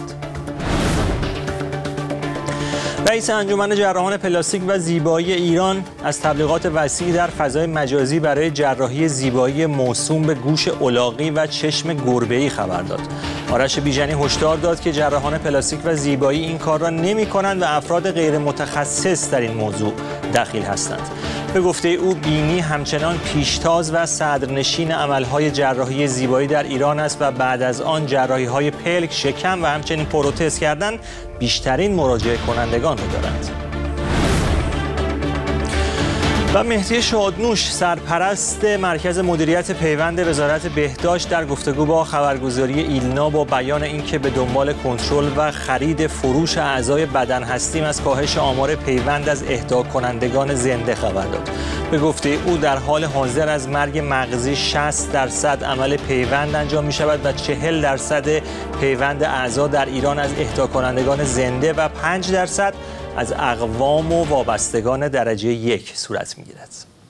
رئیس انجمن جراحان پلاستیک و زیبایی ایران از تبلیغات وسیعی در فضای مجازی برای جراحی زیبایی موسوم به گوش الاغی و چشم گربه‌ای خبر داد. آرش بیژنی هشدار داد که جراحان پلاستیک و زیبایی این کار را نمی‌کنند و افراد غیر متخصص در این موضوع دخیل هستند. به گفته او بینی همچنان پیشتاز و صدرنشین عملهای جراحی زیبایی در ایران است و بعد از آن جراحی‌های پلک، شکم و همچنین پروتز کردن بیشترین مراجعه کنندگان را دارد. و مهدی شادنوش سرپرست مرکز مدیریت پیوند وزارت بهداشت در گفتگو با خبرگزاری ایلنا با بیان اینکه به دنبال کنترل و خرید فروش اعضای بدن هستیم از کاهش آمار پیوند از اهدا کنندگان زنده خبر داد. به گفته او در حال حاضر از مرگ مغزی شصت درصد عمل پیوند انجام می شود و چهل درصد پیوند اعضا در ایران از اهدا کنندگان زنده و پنج درصد از اقوام و وابستگان درجه یک صورت می‌گیرد.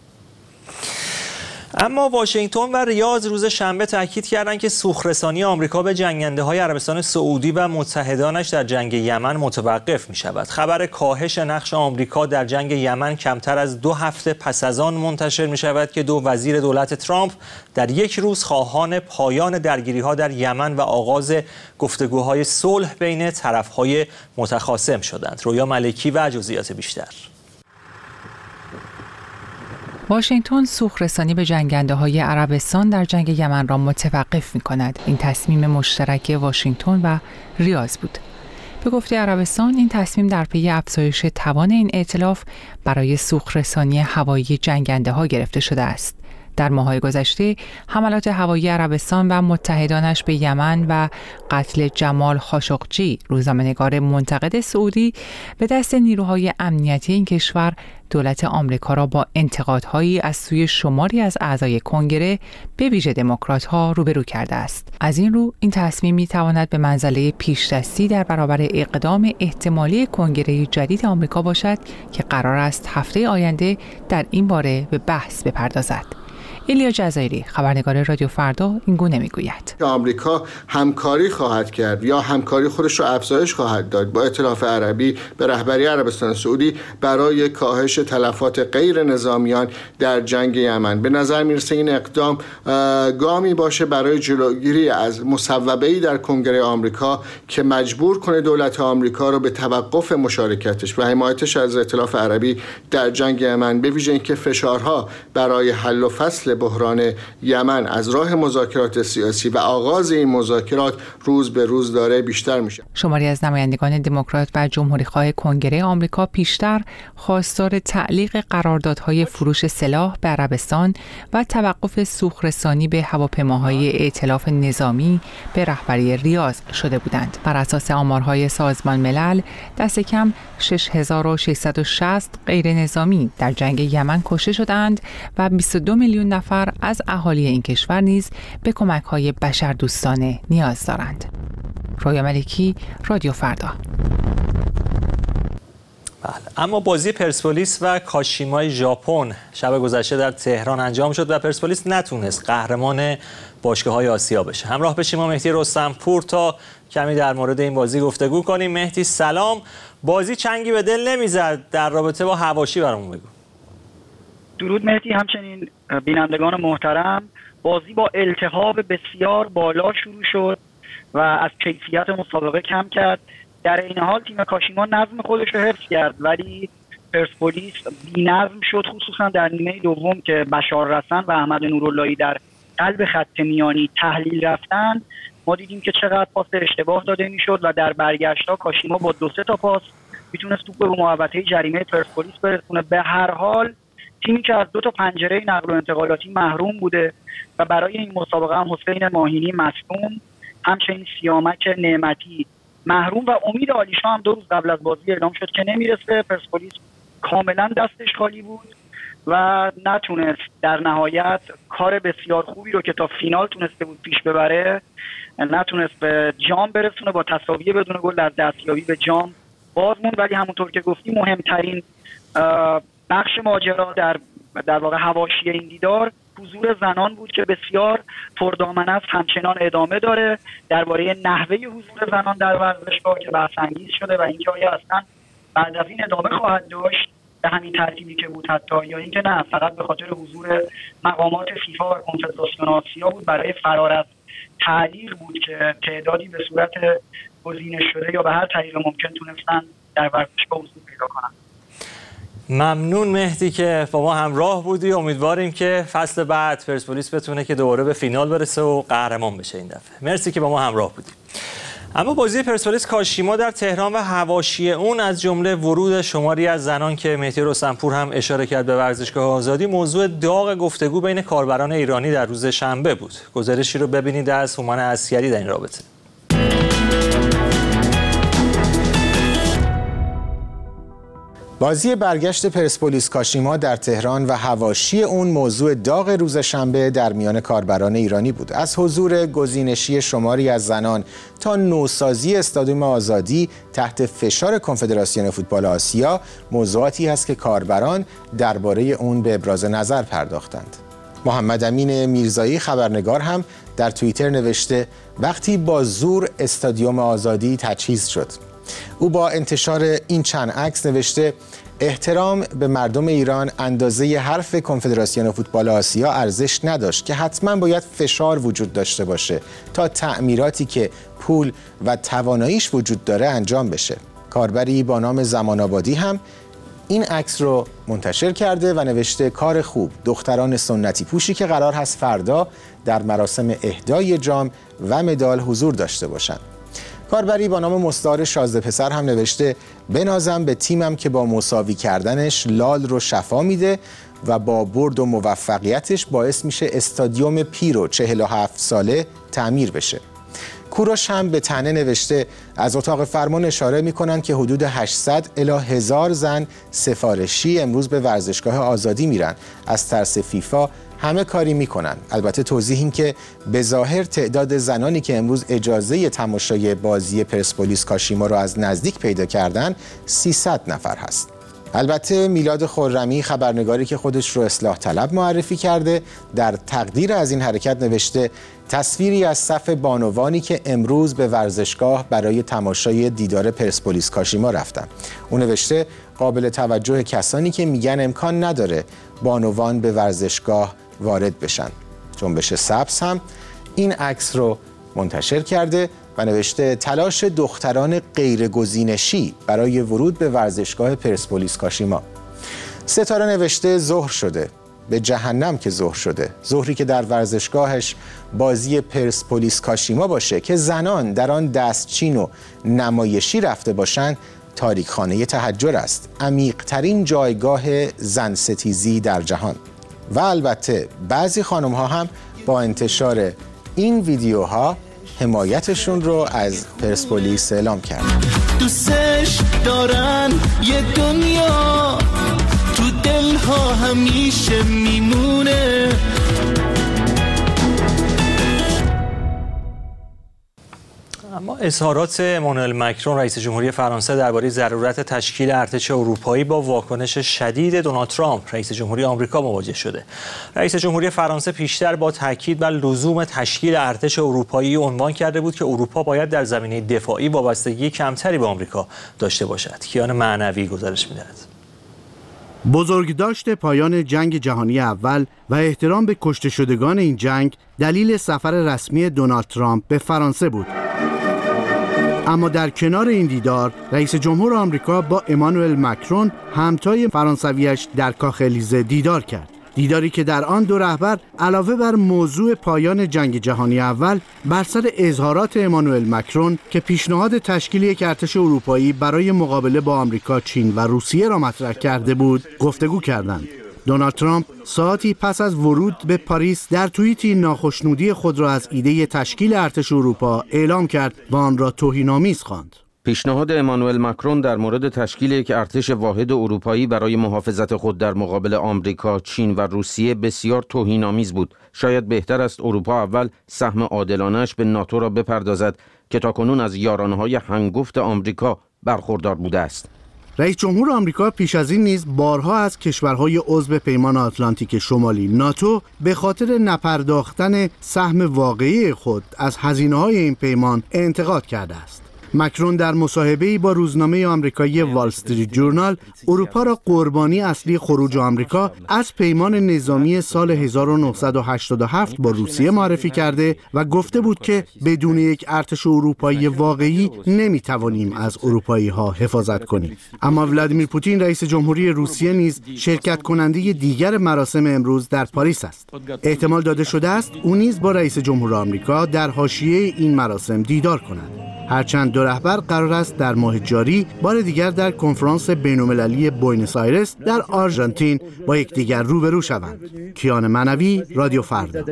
اما واشنگتن و ریاض روز شنبه تاکید کردند که سوخرسانی آمریکا به جنگنده‌های عربستان سعودی و متحدانش در جنگ یمن متوقف می‌شود. خبر کاهش نقش آمریکا در جنگ یمن کمتر از دو هفته پس از آن منتشر می‌شود که دو وزیر دولت ترامپ در یک روز خواهان پایان درگیری‌ها در یمن و آغاز گفتگوهای صلح بین طرف‌های متخاصم شدند. رویا ملکی و جزئیات بیشتر. واشنگتن سوخرسانی به جنگنده‌های عربستان در جنگ یمن را متوقف می‌کند. این تصمیم مشترک واشنگتن و ریاض بود. به گفته عربستان این تصمیم در پی افزایش توان این ائتلاف برای سوخرسانی هوایی جنگنده‌ها گرفته شده است. در ماه‌های گذشته حملات هوایی عربستان و متحدانش به یمن و قتل جمال خاشقجی، روزنامه‌نگار منتقد سعودی، به دست نیروهای امنیتی این کشور دولت آمریکا را با انتقادهایی از سوی شماری از اعضای کنگره به ویژه دموکرات‌ها روبرو کرده است. از این رو این تصمیم می‌تواند به منزله پیشدستی در برابر اقدام احتمالی کنگره جدید آمریکا باشد که قرار است هفته آینده در این باره به بحث بپردازد. ایلیا جزایری، خبرنگار رادیو فردا، این گونه میگوید آمریکا همکاری خواهد کرد یا همکاری خودش رو افزایش خواهد داد با ائتلاف عربی به رهبری عربستان سعودی برای کاهش تلفات غیر نظامیان در جنگ یمن. به نظر میرسه این اقدام گامی باشه برای جلوگیری از مصوبه‌ای در کنگره آمریکا که مجبور کنه دولت آمریکا رو به توقف مشارکتش و حمایتش از ائتلاف عربی در جنگ یمن، به ویژه اینکه فشارها برای حل و فصل بحران یمن از راه مذاکرات سیاسی و آغاز این مذاکرات روز به روز داره بیشتر میشه. شماری از نمایندگان دموکرات و جمهوری‌خواه کنگره آمریکا پیشتر خواستار تعلیق قراردادهای فروش سلاح به عربستان و توقف سوخرسانی به هواپیماهای ائتلاف نظامی به رهبری ریاض شده بودند. بر اساس آمارهای سازمان ملل دست کم شش هزار و ششصد و شصت غیر نظامی در جنگ یمن کشته شدند و بیست و دو میلیون نفر از اهالی این کشور نیز به کمک‌های بشردوستانه نیاز دارند. رویا ملکی، رادیو فردا. بله. اما بازی پرسپولیس و کاشیمای ژاپن شب گذشته در تهران انجام شد و پرسپولیس نتونست قهرمان باشگاه‌های آسیا بشه. همراه بشیم با مهدی رستمپور تا کمی در مورد این بازی گفتگو کنیم. مهدی سلام. بازی چنگی به دل نمیزد، در رابطه با حواشی برامون بگو. درود مهدی، همچنین بینندگان محترم. بازی با التهاب بسیار بالا شروع شد و از کیفیت مسابقه کم کرد. در این حال تیم کاشیما نظم خودش رو حفظ کرد، ولی پرسپولیس بی‌نظم شد، خصوصا در نیمه دوم که بشار رسن و احمد نوراللهی در قلب خط میانی تحلیل رفتن. ما دیدیم که چقدر پاس اشتباه داده میشد و در برگشت‌ها کاشیما با دو سه تا پاس میتونست توپ رو محوطه جریمه پرسپولیس برسونه. به هر حال تیمی که از دو تا پنجره نقل و انتقالاتی محروم بوده و برای این مسابقه هم حسین ماهینی مصدوم، همچنین سیامک نعمتی محروم و امید عالیشا هم دو روز قبل از بازی اعلام شد که نمیرسه. پرسپولیس کاملا دستش خالی بود و نتونست در نهایت کار بسیار خوبی رو که تا فینال تونسته بود پیش ببره، نتونست به جام برسونه. با تساوی بدون گل در دستیابی به جام باز موند. ولی همونطور که گفتی مهمترین بخش ماجرا در در واقع حواشی این دیدار حضور زنان بود که بسیار پردامنه است، همچنان ادامه داره. درباره نحوه حضور زنان در ورزشگاه که بحث انگیز شده و اینکه آیا اصلا بعد از این ادامه خواهد داشت به همین ترتیبی که بود حتی، یا اینکه نه فقط به خاطر حضور مقامات فیفا و کنفدراسیون آسیا بود برای فرار از تعلیق بود که تعدادی به صورت گزینش شده یا به هر طریق ممکن تونستن در ورزشگاه حضور پیدا کنن. ممنون مهدی که با ما همراه بودی. امیدواریم که فصل بعد پرسپولیس بتونه که دوباره به فینال برسه و قهرمان بشه این دفعه. مرسی که با ما همراه بودی. اما بازی پرسپولیس کاشیما در تهران و حواشی اون از جمله ورود شماری از زنان که مهدی رستمپور هم اشاره کرد به ورزشگاه آزادی موضوع داغ گفتگو بین کاربران ایرانی در روز شنبه بود. گزارشی رو ببینید از هومان عسکری در این رابطه. بازی برگشت پرسپولیس کاشیما در تهران و حواشی اون موضوع داغ روز شنبه در میان کاربران ایرانی بود. از حضور گزینشی شماری از زنان تا نوسازی استادیوم آزادی تحت فشار کنفدراسیون فوتبال آسیا موضوعاتی هست که کاربران درباره اون به ابراز نظر پرداختند. محمد امین میرزایی خبرنگار هم در توییتر نوشته وقتی با زور استادیوم آزادی تجهیز شد. او با انتشار این چند عکس نوشته احترام به مردم ایران اندازه حرف کنفدراسیون فوتبال آسیا ارزش نداشت که حتما باید فشار وجود داشته باشه تا تعمیراتی که پول و تواناییش وجود داره انجام بشه. کاربری با نام زمان آبادی هم این عکس رو منتشر کرده و نوشته کار خوب، دختران سنتی پوشی که قرار هست فردا در مراسم اهدای جام و مدال حضور داشته باشند. کاربری با نام مستعار شازده پسر هم نوشته بنازم به تیمم که با مساوی کردنش لال رو شفا میده و با برد و موفقیتش باعث میشه استادیوم پیرو چهل و هفت ساله تعمیر بشه. کوروش هم به طعنه نوشته از اتاق فرمان اشاره میکنن که حدود هشتصد الی هزار زن سفارشی امروز به ورزشگاه آزادی میرن. از ترس فیفا همه کاری میکنن. البته توضیح این که به ظاهر تعداد زنانی که امروز اجازه تماشای بازی پرسپولیس کاشیما رو از نزدیک پیدا کردن سیصد نفر هست. البته میلاد خرمی خبرنگاری که خودش رو اصلاح طلب معرفی کرده در تقدیر از این حرکت نوشته تصویری از صف بانوانی که امروز به ورزشگاه برای تماشای دیدار پرسپولیس کاشیما رفتن. اون نوشته قابل توجه کسانی که میگن امکان نداره بانوان به ورزشگاه وارد بشن. جنبش سبز هم این عکس رو منتشر کرده و نوشته تلاش دختران غیرگزینشی برای ورود به ورزشگاه پرسپولیس کاشیما. ستاره نوشته ظهر شده، به جهنم که ظهر شده. ظهری که در ورزشگاهش بازی پرسپولیس کاشیما باشه که زنان در آن دستچین و نمایشی رفته باشند تاریکخانه تحجر است، عمیق‌ترین جایگاه زن ستیزی در جهان. و البته بعضی خانم ها هم با انتشار این ویدیوها حمایتشون رو از پرسپولیس اعلام کردن. دوستش دارن یه دنیا تو دلها همیشه میمونه. اما اظهارات امانوئل مکرون رئیس جمهوری فرانسه درباره ضرورت تشکیل ارتش اروپایی با واکنش شدید دونالد ترامپ رئیس جمهوری آمریکا مواجه شده. رئیس جمهوری فرانسه پیشتر با تاکید بر لزوم تشکیل ارتش اروپایی عنوان کرده بود که اروپا باید در زمینه دفاعی وابستگی کمتری به آمریکا داشته باشد. کیان معنوی گزارش می‌دهد. بزرگداشت پایان جنگ جهانی اول و احترام به کشته شدگان این جنگ دلیل سفر رسمی دونالد ترامپ به فرانسه بود. اما در کنار این دیدار رئیس جمهور آمریکا با امانوئل مکرون همتای فرانسویش در کاخ الیزه دیدار کرد. دیداری که در آن دو رهبر علاوه بر موضوع پایان جنگ جهانی اول بر سر اظهارات امانوئل مکرون که پیشنهاد تشکیل یک ارتش اروپایی برای مقابله با آمریکا، چین و روسیه را مطرح کرده بود، گفتگو کردند. دونالد ترامپ ساعتی پس از ورود به پاریس در توییتی ناخشنودی خود را از ایده تشکیل ارتش اروپا اعلام کرد و آن را توهین‌آمیز خواند. پیشنهاد امانوئل مکرون در مورد تشکیل یک ارتش واحد اروپایی برای محافظت خود در مقابل آمریکا، چین و روسیه بسیار توهین‌آمیز بود. شاید بهتر است اروپا اول سهم عادلانه‌اش به ناتو را بپردازد که تاکنون از یارانه‌های هنگفت آمریکا برخوردار بوده است. رئیس جمهور آمریکا پیش از این نیز بارها از کشورهای عضو پیمان آتلانتیک شمالی ناتو به خاطر نپرداختن سهم واقعی خود از هزینه‌های این پیمان انتقاد کرده است. مکرون در مصاحبه‌ای با روزنامه آمریکایی وال استریت جورنال اروپا را قربانی اصلی خروج آمریکا از پیمان نظامی سال هزار و نهصد و هشتاد و هفت با روسیه معرفی کرده و گفته بود که بدون یک ارتش اروپایی واقعی نمیتوانیم از اروپایی‌ها حفاظت کنیم. اما ولادیمیر پوتین رئیس جمهوری روسیه نیز شرکت کننده دیگر مراسم امروز در پاریس است. احتمال داده شده است او نیز با رئیس جمهور آمریکا در حاشیه این مراسم دیدار کند. هرچند دو رهبر قرار است در ماه جاری بار دیگر در کنفرانس بین‌المللی بوئنوس آیرس در آرژانتین با یکدیگر روبرو شوند. کیان منوی، رادیو فردا.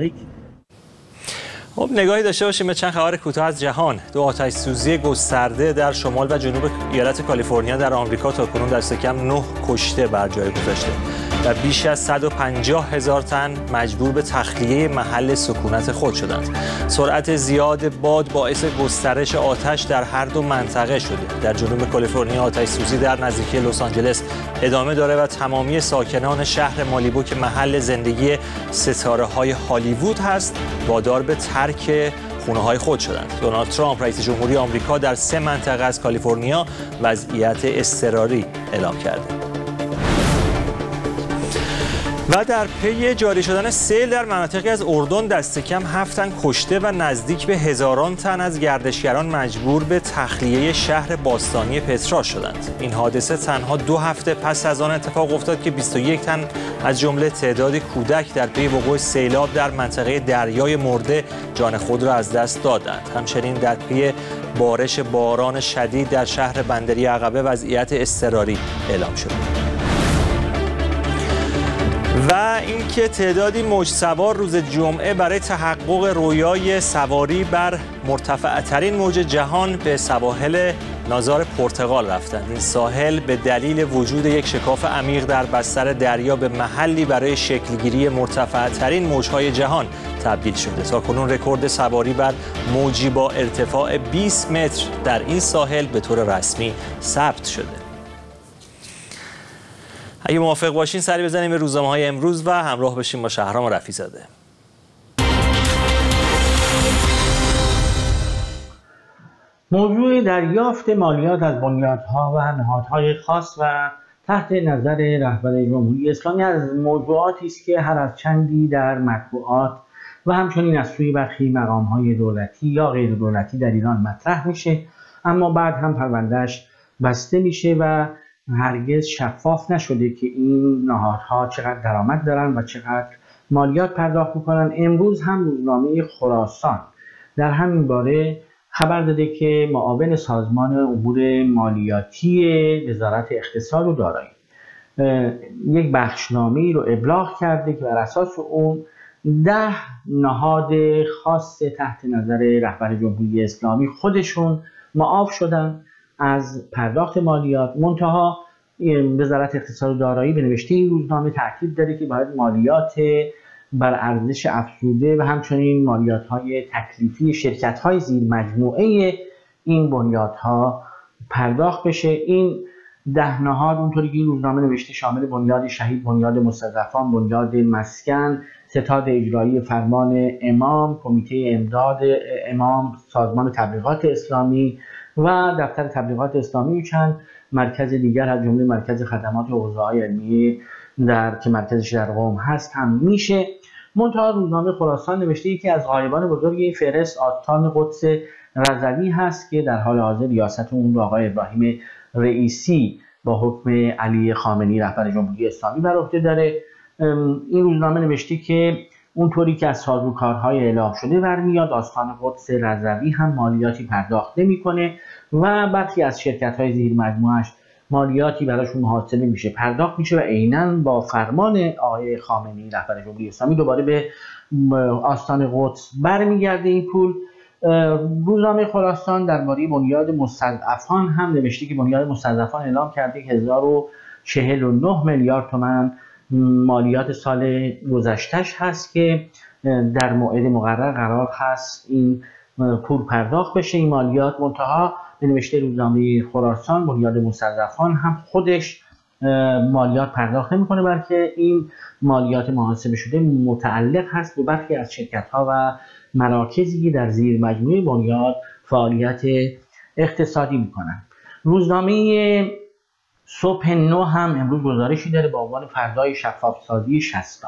خب نگاهی داشته باشیم به چند خبر کوتاه از جهان. دو آتش سوزی گسترده در شمال و جنوب ایالت کالیفرنیا در آمریکا تاکنون دست کم نه کشته بر جای گذاشته و بیش از صد و پنجاه هزار تن مجبور به تخلیه محل سکونت خود شدند. سرعت زیاد باد باعث گسترش آتش در هر دو منطقه شده. در جنوب کالیفرنیا آتش سوزی در نزدیکی لس آنجلس ادامه داره و تمامی ساکنان شهر مالیبو که محل زندگی ستاره‌های هالیوود هست وادار به ترک خونه‌های خود شدند. دونالد ترامپ رئیس جمهوری آمریکا در سه منطقه از کالیفرنیا وضعیت اضطراری اعلام کرده. و در پی جاری شدن سیل در مناطقی از اردن دست کم هفت تن کشته و نزدیک به هزاران تن از گردشگران مجبور به تخلیه شهر باستانی پترا شدند. این حادثه تنها دو هفته پس از آن اتفاق افتاد که بیست و یک تن از جمله تعداد کودک در پی وقوع سیلاب در منطقه دریای مرده جان خود را از دست دادند. همچنین در پی بارش باران شدید در شهر بندری عقبه وضعیت اضطراری اعلام شد. و اینکه تعدادی موج سوار روز جمعه برای تحقق رویای سواری بر مرتفع‌ترین موج جهان به سواحل نازار پرتغال رفتند. این ساحل به دلیل وجود یک شکاف عمیق در بستر دریا به محلی برای شکلگیری مرتفع‌ترین موج‌های جهان تبدیل شده. تاکنون رکورد سواری بر موجی با ارتفاع بیست متر در این ساحل به طور رسمی ثبت شده. اگه موافق باشین سری بزنیم به روزنامه‌های امروز و همراه بشیم با شهرام رفیع‌زاده. موضوع دریافت مالیات از بنیادها و نهادهای خاص و تحت نظر رهبر جمهوری اسلامی از موضوعاتی است که هر از چندی در مطبوعات و همچنین از سوی برخی مقام‌های دولتی یا غیر دولتی در ایران مطرح میشه، اما بعد هم پروندهش بسته میشه و هرگز شفاف نشده که این نهادها چقدر درآمد دارن و چقدر مالیات پرداخت میکنن. امروز هم روزنامه خراسان در همین باره خبر داده که معاون سازمان امور مالیاتی وزارت اقتصاد و دارایی یک بخشنامه‌ای رو ابلاغ کرده که بر اساس اون ده نهاد خاص تحت نظر رهبر جمهوری اسلامی خودشون معاف شدن از پرداخت مالیات. منتها وزارت اقتصاد و دارایی به نوشته این روزنامه تاکید داره که باید مالیات بر ارزش افزوده و همچنین مالیات‌های تکلیفی شرکت‌های زیر مجموعه این بنیادها پرداخت بشه. این ده نهاد اونطوری که این روزنامه نوشته شامل بنیاد شهید، بنیاد مستضعفان، بنیاد مسکن، ستاد اجرایی فرمان امام، کمیته امداد امام، سازمان تبلیغات اسلامی و دفتر تبلیغات اسلامی و چند مرکز دیگر از جمله مرکز خدمات حوزه‌های علمیه در که مرکزش در قم هست هم میشه. منتها روزنامه خراسان نوشته یکی از غایبان بزرگ این فهرست آستان قدس رضوی هست که در حال حاضر ریاست اون رو آقای ابراهیم رئیسی با حکم علی خامنه‌ای رهبر جمهوری اسلامی بر عهده داره. این روزنامه نوشته که اونطوری که از سازوکارهای اعلام شده برمیاد آستان قدس رضوی هم مالیاتی پرداخت نمی‌کنه و برخی از شرکت‌های زیر مجموعه‌اش مالیاتی براشون محاسبه میشه، پرداخت میشه و عیناً با فرمان آقای خامنه‌ای رهبر جمهوری اسلامی دوباره به آستان قدس برمیگرده این پول. روزنامه خراسان درباره بنیاد مستضعفان هم نوشته که بنیاد مستضعفان اعلام کرده که هزار و چهل و نه میلیارد تومان مالیات سال گذشتهش هست که در موعد مقرر قرار هست این پول پرداخت بشه این مالیات. منتها به نوشته روزنامه خراسان بنیاد مستضعفان هم خودش مالیات پرداخت نمی‌کنه، بلکه این مالیات محاسبه شده متعلق هست به برخی از شرکت‌ها و مراکزی که در زیر مجموعه بنیاد فعالیت اقتصادی می‌کنن. روزنامه صبح نو هم امروز گزارشی داره با عنوان فردای شفاف‌سازی شصتا.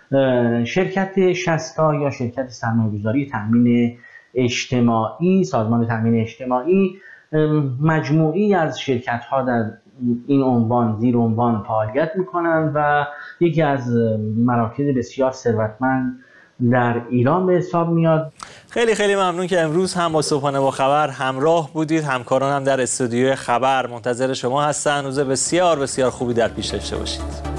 شرکت شصتا یا شرکت سرمایه‌گذاری تامین اجتماعی، سازمان تامین اجتماعی، مجموعی از شرکت‌ها در این عنوان زیر عنوان فعالیت می‌کنند و یکی از مراکز بسیار ثروتمند در ایران به حساب میاد. خیلی خیلی ممنون که امروز هم با صبحانه با خبر همراه بودید. همکارانم در استودیوی خبر منتظر شما هستن. روز بسیار بسیار خوبی در پیش داشته باشید.